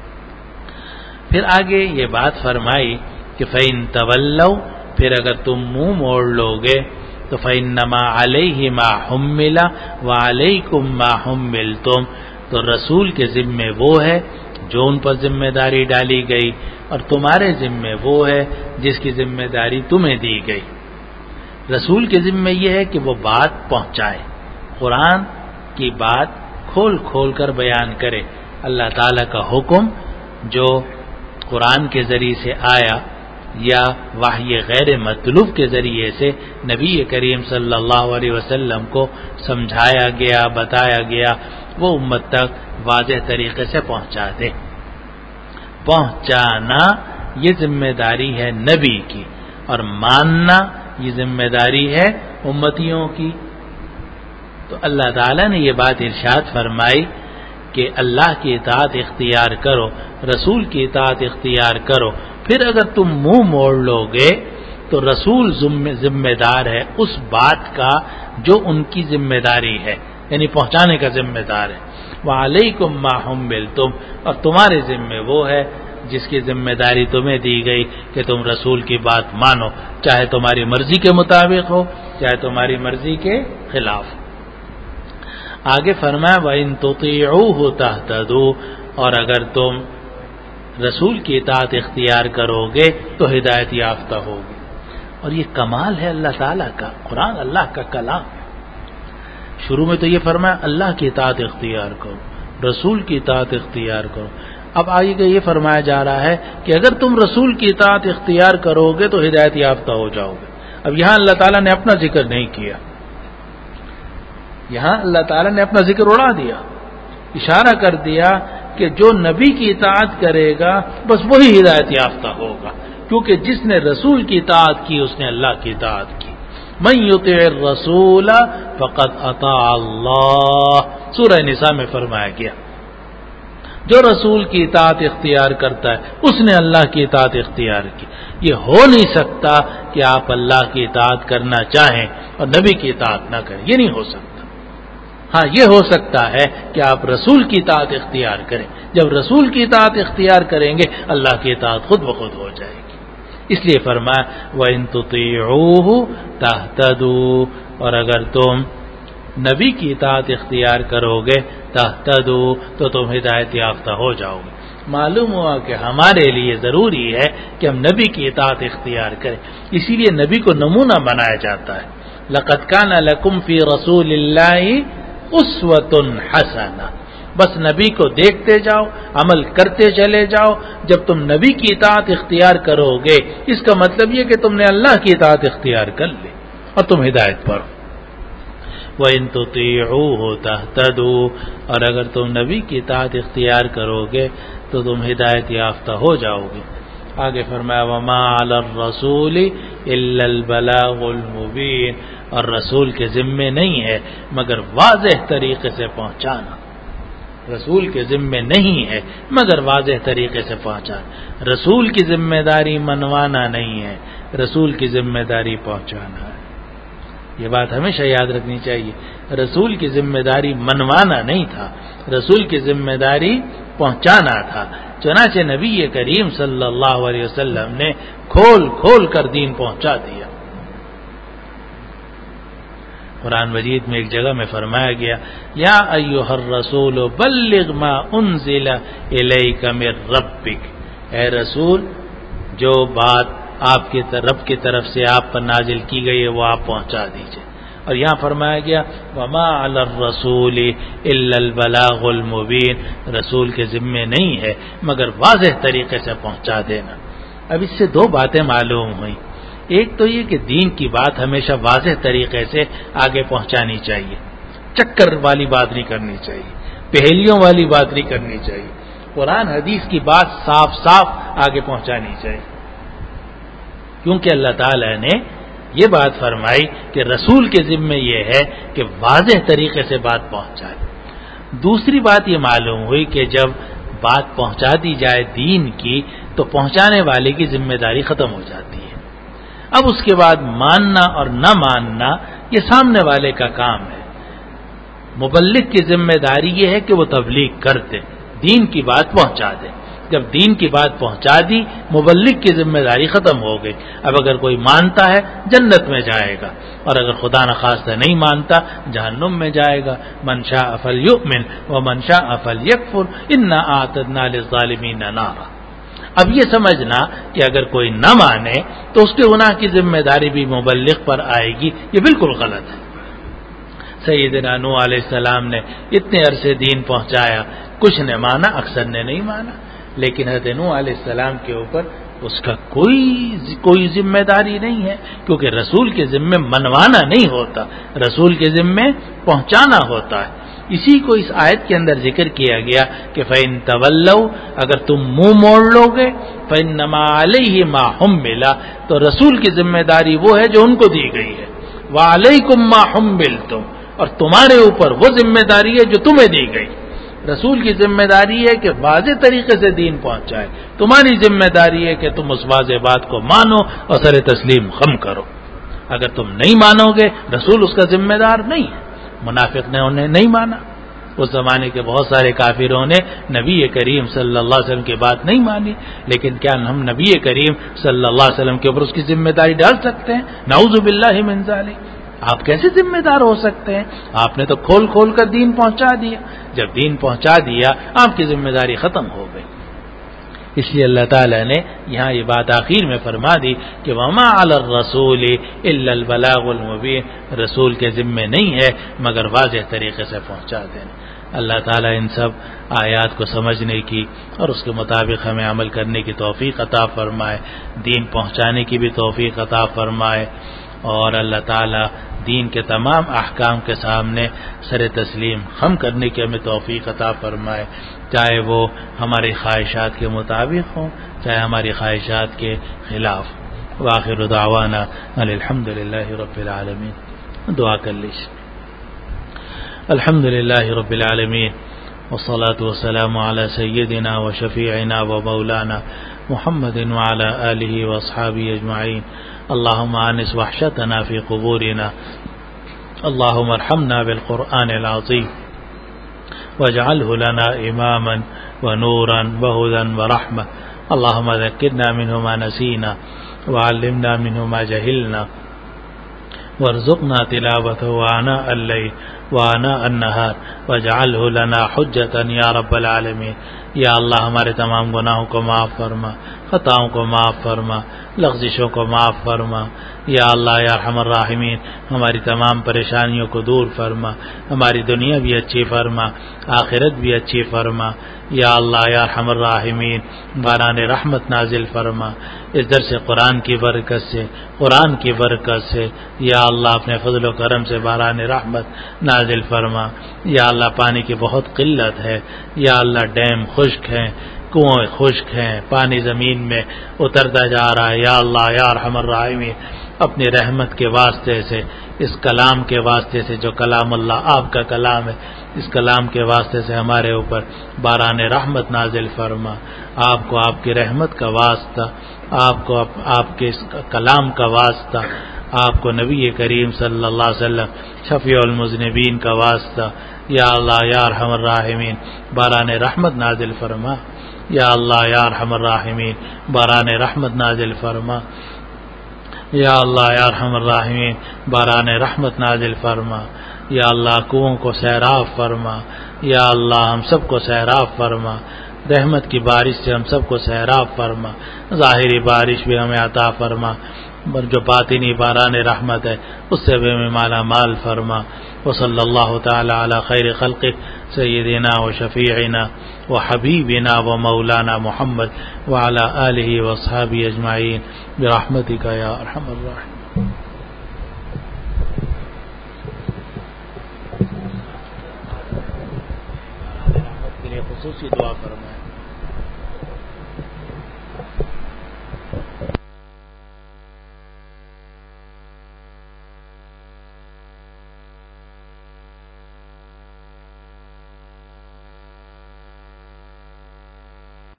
S2: پھر آگے یہ بات فرمائی کہ فَإِن تَوَلَّوْا، پھر اگر تم منہ موڑ لوگے تو فَإِنَّمَا عَلَيْهِ مَا حُمِّلَ وَعَلَيْكُمْ مَا حُمِّلْتُمْ، تو رسول کے ذمے وہ ہے جو ان پر ذمہ داری ڈالی گئی اور تمہارے ذمے وہ ہے جس کی ذمہ داری تمہیں دی گئی. رسول کے ذمے یہ ہے کہ وہ بات پہنچائے، قرآن کی بات کھول کھول کر بیان کرے. اللہ تعالیٰ کا حکم جو قرآن کے ذریعے سے آیا یا وحی غیر مطلوب کے ذریعے سے نبی کریم صلی اللہ علیہ وسلم کو سمجھایا گیا، بتایا گیا، وہ امت تک واضح طریقے سے پہنچا دے. پہنچانا یہ ذمہ داری ہے نبی کی اور ماننا یہ ذمہ داری ہے امتیوں کی. تو اللہ تعالیٰ نے یہ بات ارشاد فرمائی کہ اللہ کی اطاعت اختیار کرو، رسول کی اطاعت اختیار کرو. پھر اگر تم منہ موڑ لو گے تو رسول ذمہ دار ہے اس بات کا جو ان کی ذمہ داری ہے، یعنی پہنچانے کا ذمہ دار ہے. وَعَلَيْكُمْ مَا حُمِّلْتُمْ، اور تمہارے ذمے وہ ہے جس کی ذمہ داری تمہیں دی گئی کہ تم رسول کی بات مانو، چاہے تمہاری مرضی کے مطابق ہو چاہے تمہاری مرضی کے خلاف. آگے فرمایا وَإِن تُطِيعُوهُ تَهْتَدُوا، اور اگر تم رسول کی اطاعت اختیار کرو گے تو ہدایت یافتہ ہوگی. اور یہ کمال ہے اللہ تعالیٰ کا، قرآن اللہ کا کلام. شروع میں تو یہ فرمایا اللہ کی اطاعت اختیار کرو، رسول کی اطاعت اختیار کرو. اب آگے کہ یہ فرمایا جا رہا ہے کہ اگر تم رسول کی اطاعت اختیار کرو گے تو ہدایت یافتہ ہو جاؤ گے. اب یہاں اللہ تعالیٰ نے اپنا ذکر نہیں کیا، یہاں اللہ تعالیٰ نے اپنا ذکر اڑا دیا، اشارہ کر دیا کہ جو نبی کی اطاعت کرے گا بس وہی ہدایت یافتہ ہوگا، کیونکہ جس نے رسول کی اطاعت کی اس نے اللہ کی اطاعت کی. من یطع الرسول فقد اطاع اللہ، سورہ نساء میں فرمایا گیا جو رسول کی اطاعت اختیار کرتا ہے اس نے اللہ کی اطاعت اختیار کی. یہ ہو نہیں سکتا کہ آپ اللہ کی اطاعت کرنا چاہیں اور نبی کی اطاعت نہ کریں، یہ نہیں ہو سکتا. ہاں یہ ہو سکتا ہے کہ آپ رسول کی اطاعت اختیار کریں، جب رسول کی اطاعت اختیار کریں گے اللہ کی اطاعت خود بخود ہو جائے گی. اس لیے فرمایا وَإِن تُطِيعُوهُ تَهْتَدُوا، اور اگر تم نبی کی اطاعت اختیار کرو گے تَهْتَدُوا تو تم ہدایت یافتہ ہو جاؤ گے. معلوم ہوا کہ ہمارے لیے ضروری ہے کہ ہم نبی کی اطاعت اختیار کریں، اسی لیے نبی کو نمونہ بنایا جاتا ہے. لَقَدْ كَانَ لَكُمْ فِي رَسُولِ اللَّهِ أُسْوَةٌ حَسَنَةٌ، بس نبی کو دیکھتے جاؤ، عمل کرتے چلے جاؤ. جب تم نبی کی اطاعت اختیار کرو گے اس کا مطلب یہ کہ تم نے اللہ کی اطاعت اختیار کر لی اور تم ہدایت پر. وَإِن تُطِيعُوهُ تَهْتَدُوا، اور اگر تم نبی کی اطاعت اختیار کرو گے تو تم ہدایت یافتہ ہو جاؤ گے. آگے فرمایا وَمَا عَلَى الرَّسُولِ إِلَّا الْبَلَاغُ الْمُبِينُ، اور رسول کے ذمے نہیں ہے مگر واضح طریقے سے پہنچانا، رسول کے ذمے نہیں ہے مگر واضح طریقے سے پہنچا. رسول کی ذمہ داری منوانا نہیں ہے، رسول کی ذمہ داری پہنچانا ہے. یہ بات ہمیشہ یاد رکھنی چاہیے. رسول کی ذمہ داری منوانا نہیں تھا، رسول کی ذمہ داری پہنچانا تھا. چنانچہ نبی کریم صلی اللہ علیہ وسلم نے کھول کھول کر دین پہنچا دیا. قرآن مجید میں ایک جگہ میں فرمایا گیا یا ایھا الرسول بلغ ما انزل الیک من ربک، اے رسول جو بات آپ کے رب کی طرف سے آپ پر نازل کی گئی ہے وہ آپ پہنچا دیجئے. اور یہاں فرمایا گیا وما علی الرسول الا البلاغ المبین، رسول کے ذمے نہیں ہے مگر واضح طریقے سے پہنچا دینا. اب اس سے دو باتیں معلوم ہوئیں. ایک تو یہ کہ دین کی بات ہمیشہ واضح طریقے سے آگے پہنچانی چاہیے، چکر والی بات نہیں کرنی چاہیے، پہیلیوں والی بات نہیں کرنی چاہیے. قرآن حدیث کی بات صاف صاف آگے پہنچانی چاہیے، کیونکہ اللہ تعالی نے یہ بات فرمائی کہ رسول کے ذمے یہ ہے کہ واضح طریقے سے بات پہنچائے. دوسری بات یہ معلوم ہوئی کہ جب بات پہنچا دی جائے دین کی تو پہنچانے والے کی ذمہ داری ختم ہو جاتی ہے. اب اس کے بعد ماننا اور نہ ماننا یہ سامنے والے کا کام ہے. مبلغ کی ذمہ داری یہ ہے کہ وہ تبلیغ کرتے، دین کی بات پہنچا دے. جب دین کی بات پہنچا دی مبلغ کی ذمہ داری ختم ہو گئی. اب اگر کوئی مانتا ہے جنت میں جائے گا، اور اگر خدا نخواستہ نہیں مانتا جہنم میں جائے گا. من شاء فلیؤمن ومن شاء فلیکفر انا اعتدنا للظالمین نارا. اب یہ سمجھنا کہ اگر کوئی نہ مانے تو اس کے گناہ کی ذمہ داری بھی مبلغ پر آئے گی، یہ بالکل غلط ہے. سیدنا نوح علیہ السلام نے اتنے عرصے دین پہنچایا، کچھ نے مانا اکثر نے نہیں مانا، لیکن حضرت نوح علیہ السلام کے اوپر اس کا کوئی کوئی ذمہ داری نہیں ہے، کیونکہ رسول کے ذمے منوانا نہیں ہوتا، رسول کے ذمے پہنچانا ہوتا ہے. اسی کو اس آیت کے اندر ذکر کیا گیا کہ فَإِن تَوَلَّوْا، اگر تم منہ موڑ لو گے فَإِنَّمَا عَلَيْهِ مَا حُمِّلَ، تو رسول کی ذمہ داری وہ ہے جو ان کو دی گئی ہے. وَعَلَيْكُمْ مَا حُمِّلْتُمْ، اور تمہارے اوپر وہ ذمہ داری ہے جو تمہیں دی گئی. رسول کی ذمہ داری ہے کہ واضح طریقے سے دین پہنچائے، تمہاری ذمہ داری ہے کہ تم اس واضح بات کو مانو اور سر تسلیم خم کرو. اگر تم نہیں مانو گے رسول اس کا ذمہ دار نہیں ہے. منافق نے انہیں نہیں مانا، اس زمانے کے بہت سارے کافروں نے نبی کریم صلی اللہ علیہ وسلم کی بات نہیں مانی، لیکن کیا ہم نبی کریم صلی اللہ علیہ وسلم کے اوپر اس کی ذمہ داری ڈال سکتے ہیں؟ نعوذ باللہ من ذالک. آپ کیسے ذمہ دار ہو سکتے ہیں؟ آپ نے تو کھول کھول کر دین پہنچا دیا. جب دین پہنچا دیا آپ کی ذمہ داری ختم ہو گئی. اس لیے اللہ تعالی نے یہاں یہ بات آخر میں فرما دی کہ وما علی الرسول الا البلاغ المبین، رسول کے ذمے نہیں ہے مگر واضح طریقے سے پہنچا دینا. اللہ تعالی ان سب آیات کو سمجھنے کی اور اس کے مطابق ہمیں عمل کرنے کی توفیق عطا فرمائے، دین پہنچانے کی بھی توفیق عطا فرمائے، اور اللہ تعالی دین کے تمام احکام کے سامنے سر تسلیم خم کرنے کی ہمیں توفیق عطا فرمائے، چاہے وہ ہماری خواہشات کے مطابق ہوں چاہے ہماری خواہشات کے خلاف. وآخر دعوانا ان الحمد للہ رب العالمین. دعا کر لیجیے. الحمد للہ رب العالمین والصلاة والسلام على سیدنا وشفیعنا ومولانا محمد وعلى آلہ واصحابہ اجمعین. اللهم آنس وحشتنا في قبورنا، اللهم ارحمنا بالقرآن العظيم واجعله لنا إماما ونورا وهدى ورحمة. اللهم ذكرنا منه ما نسينا وعلمنا منه ما جهلنا وارزقنا تلاوته آناء الليل وآناء النهار واجعله لنا حجة يا رب العالمين. یا اللہ ہمارے تمام گناہوں کو معاف فرما، خطاؤں کو معاف فرما، لغزشوں کو معاف فرما. یا اللہ یا ارحم الراحمین ہماری تمام پریشانیوں کو دور فرما، ہماری دنیا بھی اچھی فرما، آخرت بھی اچھی فرما. یا اللہ یا ارحم الراحمین باران رحمت نازل فرما، اس درس قرآن کی برکت سے، قرآن کی برکت سے. یا اللہ اپنے فضل و کرم سے باران رحمت نازل فرما. یا اللہ پانی کی بہت قلت ہے، یا اللہ ڈیم خشک ہیں، کنویں خشک ہیں، پانی زمین میں اترتا جا رہا ہے. یا اللہ یا ارحم الراحمین اپنی رحمت کے واسطے سے، اس کلام کے واسطے سے جو کلام اللہ آپ کا کلام ہے، اس کلام کے واسطے سے ہمارے اوپر باران رحمت نازل فرما، آپ کو آپ کی رحمت کا واسطہ، آپ کو آپ کے اس کلام کا واسطہ، آپ کو نبی کریم صلی اللہ علیہ وسلم شفیع المذنبین کا واسطہ، یا اللہ یا ارحم الراحمین باران رحمت نازل فرما، یا اللہ یا ارحم الراحمین باران رحمت نازل فرما، یا اللہ یا ارحم الراحمین باران رحمت نازل فرما، یا اللہ کنوؤں کو سیراب فرما، یا اللہ ہم سب کو سیراب فرما، رحمت کی بارش سے ہم سب کو سیراب فرما، ظاہری بارش بھی ہمیں عطا فرما، جو باطنی باران رحمت ہے اس سے بھی ہمیں مالا مال فرما۔ وصلی اللہ تعالی علی خیر خلقہ سیدنا و شفیعنا و حبیبنا و مولانا محمد وعلی آلہ واصحابہ اجمعین برحمتک یا ارحم الراحمین۔ خصوصی دعا فرمائیں۔